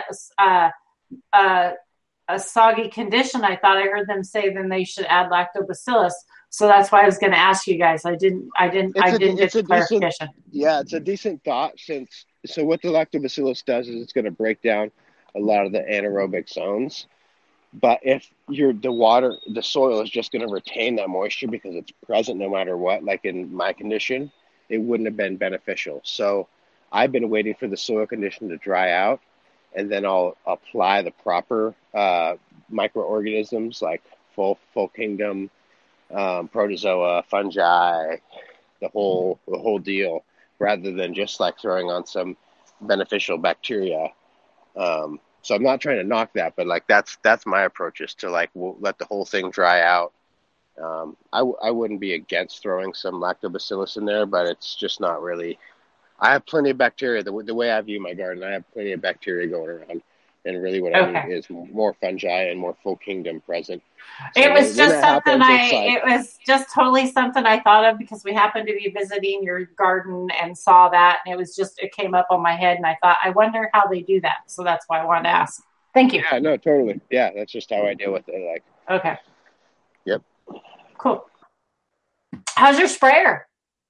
a soggy condition, I thought I heard them say then they should add lactobacillus. So that's why I was going to ask you guys. I didn't get the clarification. It's a decent thought. So what the lactobacillus does is it's going to break down a lot of the anaerobic zones. But if the soil is just going to retain that moisture because it's present no matter what, like in my condition, it wouldn't have been beneficial. So I've been waiting for the soil condition to dry out, and then I'll apply the proper microorganisms like full kingdom, protozoa, fungi, the whole deal, rather than just like throwing on some beneficial bacteria. So I'm not trying to knock that, but like that's my approach, is to like let the whole thing dry out. I wouldn't be against throwing some lactobacillus in there, but it's just not really. I have plenty of bacteria. The way I view my garden, I have plenty of bacteria going around, and really what I need is more fungi and more full kingdom present. So it was just totally something I thought of because we happened to be visiting your garden and saw that, and it came up on my head, and I thought, I wonder how they do that. So that's why I wanted to ask. Thank you. Yeah, no, totally. Yeah, that's just how I deal with it. Like, okay. Yep. Cool. How's your sprayer?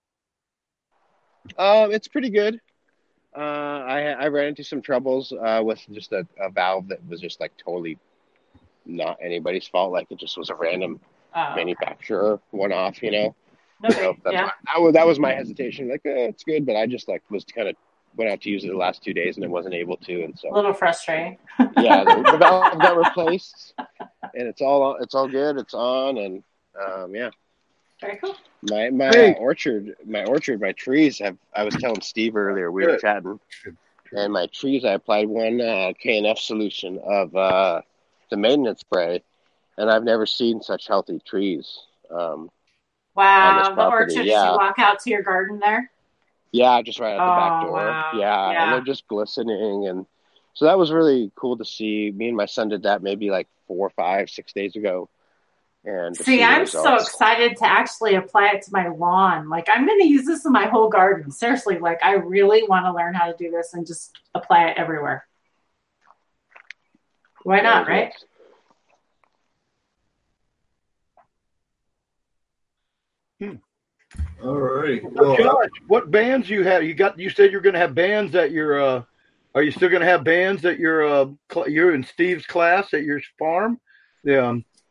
It's pretty good. I ran into some troubles with just a valve that was just like totally not anybody's fault. Like it just was a random manufacturer one-off, Okay. So that was my hesitation. Like it's good, but I just like was kind of went out to use it the last 2 days and I wasn't able to, and so a little frustrating. Yeah, the valve got replaced, and it's all good. It's on, and yeah. Very cool. My orchard, my trees have. I was telling Steve earlier, we were chatting, and my trees. I applied one KNF solution of the maintenance spray, and I've never seen such healthy trees. Wow, the orchard. Yeah. Did you walk out to your garden there? Yeah, just right out the back door. Wow. Yeah, and they're just glistening, and so that was really cool to see. Me and my son did that maybe like 4, 5, 6 days ago. And see I'm so excited to actually apply it to my lawn. Like I'm going to use this in my whole garden. Seriously, like I really want to learn how to do this and just apply it everywhere. Why not, right? All right. Well, Josh, what bands you have? You said you're going to have bands at your. Are you still going to have bands at your? You're in Steve's class at your farm. Yeah.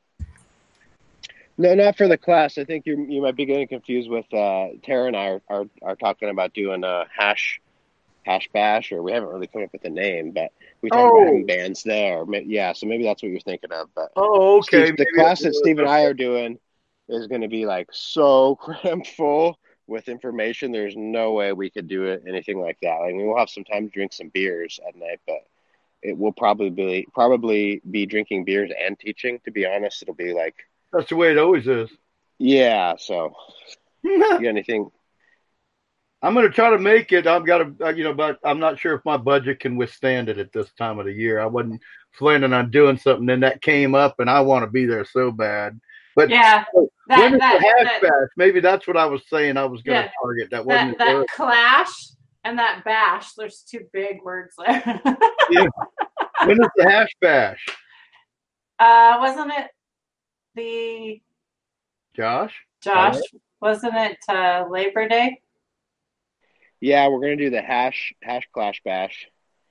No, not for the class. I think you might be getting confused with Tara and I are talking about doing a hash bash, or we haven't really come up with a name, but we talk about having bands there. Yeah, so maybe that's what you're thinking of. But okay. The class that Steve and I are doing is going to be like so cramped full with information, there's no way we could do it anything like that. I mean, we'll have some time to drink some beers at night, but it will probably be drinking beers and teaching. To be honest, it'll be like That's the way it always is. yeah. So, you got anything? I'm going to try to make it. I've got to, but I'm not sure if my budget can withstand it at this time of the year. I wasn't planning on doing something, then that came up, and I want to be there so bad. But Yeah, when is the hash that bash? Maybe that's what I was saying. I was going to Yeah. target. That wasn't that clash and that bash. There's two big words there. Yeah. When is the hash bash, Wasn't it the Josh? Josh? Wasn't it Labor Day? Yeah, we're gonna do the hash clash bash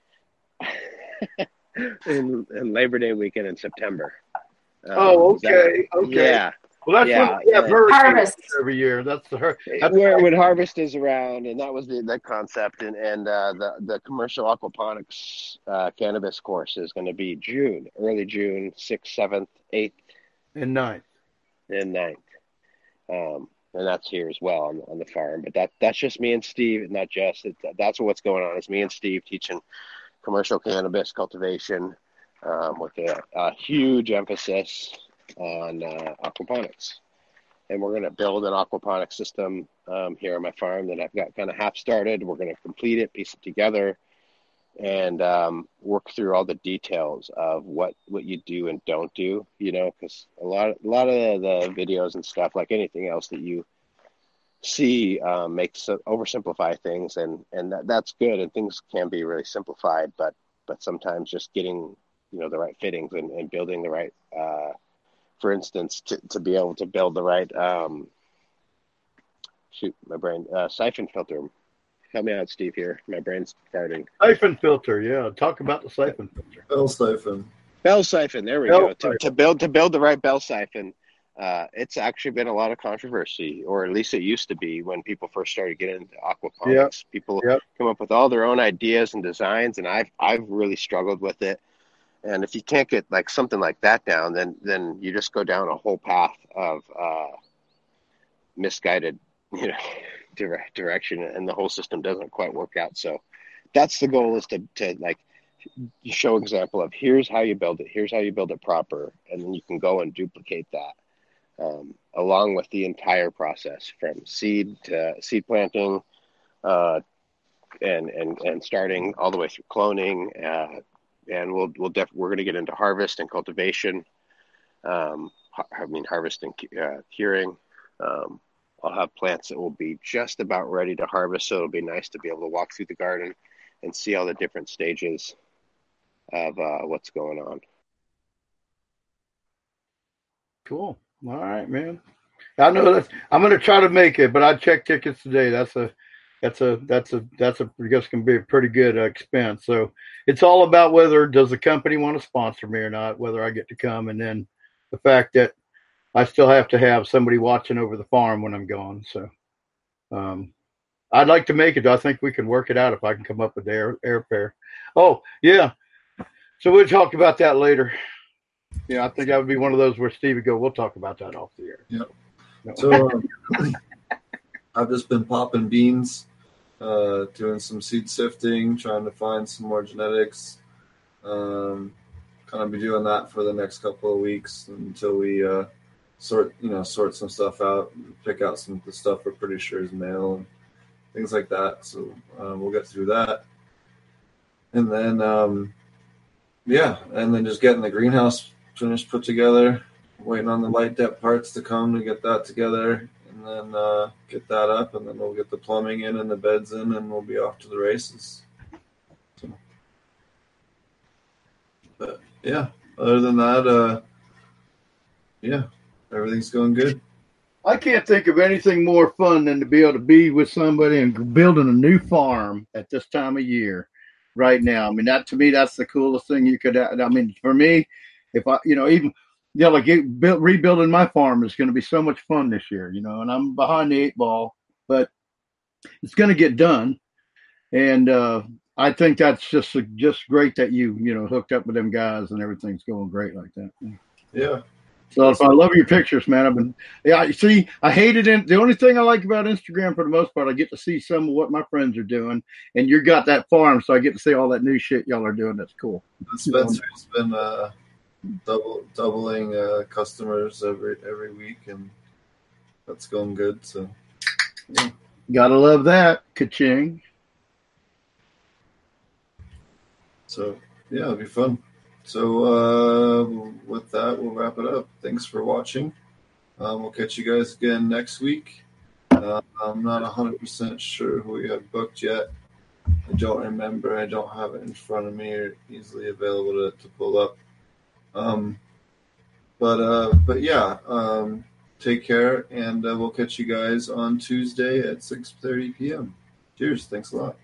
in Labor Day weekend in September. Oh, is that- okay. Okay. Yeah. Well, that's Yeah, when we have yeah. hurricanes Harvest. every year. That's the When Harvest is around, and that was the concept, and the commercial aquaponics cannabis course is going to be early June, 6th, 7th, 8th, and 9th. and 9th. And that's here as well on the farm. But that's just me and Steve, not just. That's what's going on. It's me and Steve teaching commercial cannabis cultivation with a huge emphasis on aquaponics. And we're going to build an aquaponics system here on my farm that I've got kind of half started. We're going to complete it, piece it together, and work through all the details of what you do and don't do, because a lot of the videos and stuff, like anything else that you see, makes oversimplify things, and that's good, and things can be really simplified, but sometimes just getting the right fittings and building the right for instance, to be able to build the right siphon filter. Help me out, Steve, here. My brain's farting. Siphon filter, yeah. Talk about the siphon filter. Bell siphon. Bell siphon, there we Bell go. To build the right bell siphon, it's actually been a lot of controversy, or at least it used to be when people first started getting into aquaponics. Yep. People Yep. come up with all their own ideas and designs, and I've really struggled with it. And if you can't get like something like that down, then you just go down a whole path of misguided, direction, and the whole system doesn't quite work out. So that's the goal, is to like show example of here's how you build it proper, and then you can go and duplicate that along with the entire process from seed to seed planting, and starting all the way through cloning. And we're going to get into harvest and cultivation. Harvest and curing. I'll have plants that will be just about ready to harvest, so it'll be nice to be able to walk through the garden and see all the different stages of what's going on. Cool. All right, man. I know that I'm going to try to make it, but I checked tickets today. That's I guess can be a pretty good expense. So it's all about whether does the company want to sponsor me or not, whether I get to come, and then the fact that I still have to have somebody watching over the farm when I'm gone. So I'd like to make it. I think we can work it out if I can come up with the airfare. Oh yeah. So we'll talk about that later. Yeah, I think that would be one of those where Steve would go, we'll talk about that off the air. Yep. No. So I've just been popping beans, doing some seed sifting, trying to find some more genetics. Kind of be doing that for the next couple of weeks until we sort some stuff out, pick out some of the stuff we're pretty sure is male and things like that. So we'll get through that. And then, and then just getting the greenhouse finished, put together, waiting on the light depth parts to come to get that together, and then get that up, and then we'll get the plumbing in and the beds in, and we'll be off to the races. So, but yeah, other than that, everything's going good. I can't think of anything more fun than to be able to be with somebody and building a new farm at this time of year right now. I mean, that to me, that's the coolest thing you could, I mean, for me, if I, rebuilding my farm is going to be so much fun this year, and I'm behind the 8 ball, but it's going to get done. And I think that's just great that you hooked up with them guys and everything's going great like that. Yeah. So if I love your pictures, man. I hated it. The only thing I like about Instagram for the most part, I get to see some of what my friends are doing, and you got that farm, so I get to see all that new shit y'all are doing. That's cool. Spencer's been doubling customers every week, and that's going good. So, yeah. Gotta love that. Ka-ching. So, yeah, it'll be fun. So, with that, we'll wrap it up. Thanks for watching. We'll catch you guys again next week. I'm not 100% sure who we have booked yet. I don't remember. I don't have it in front of me or easily available to pull up. But yeah, take care, and we'll catch you guys on Tuesday at 6:30 p.m. Cheers. Thanks a lot.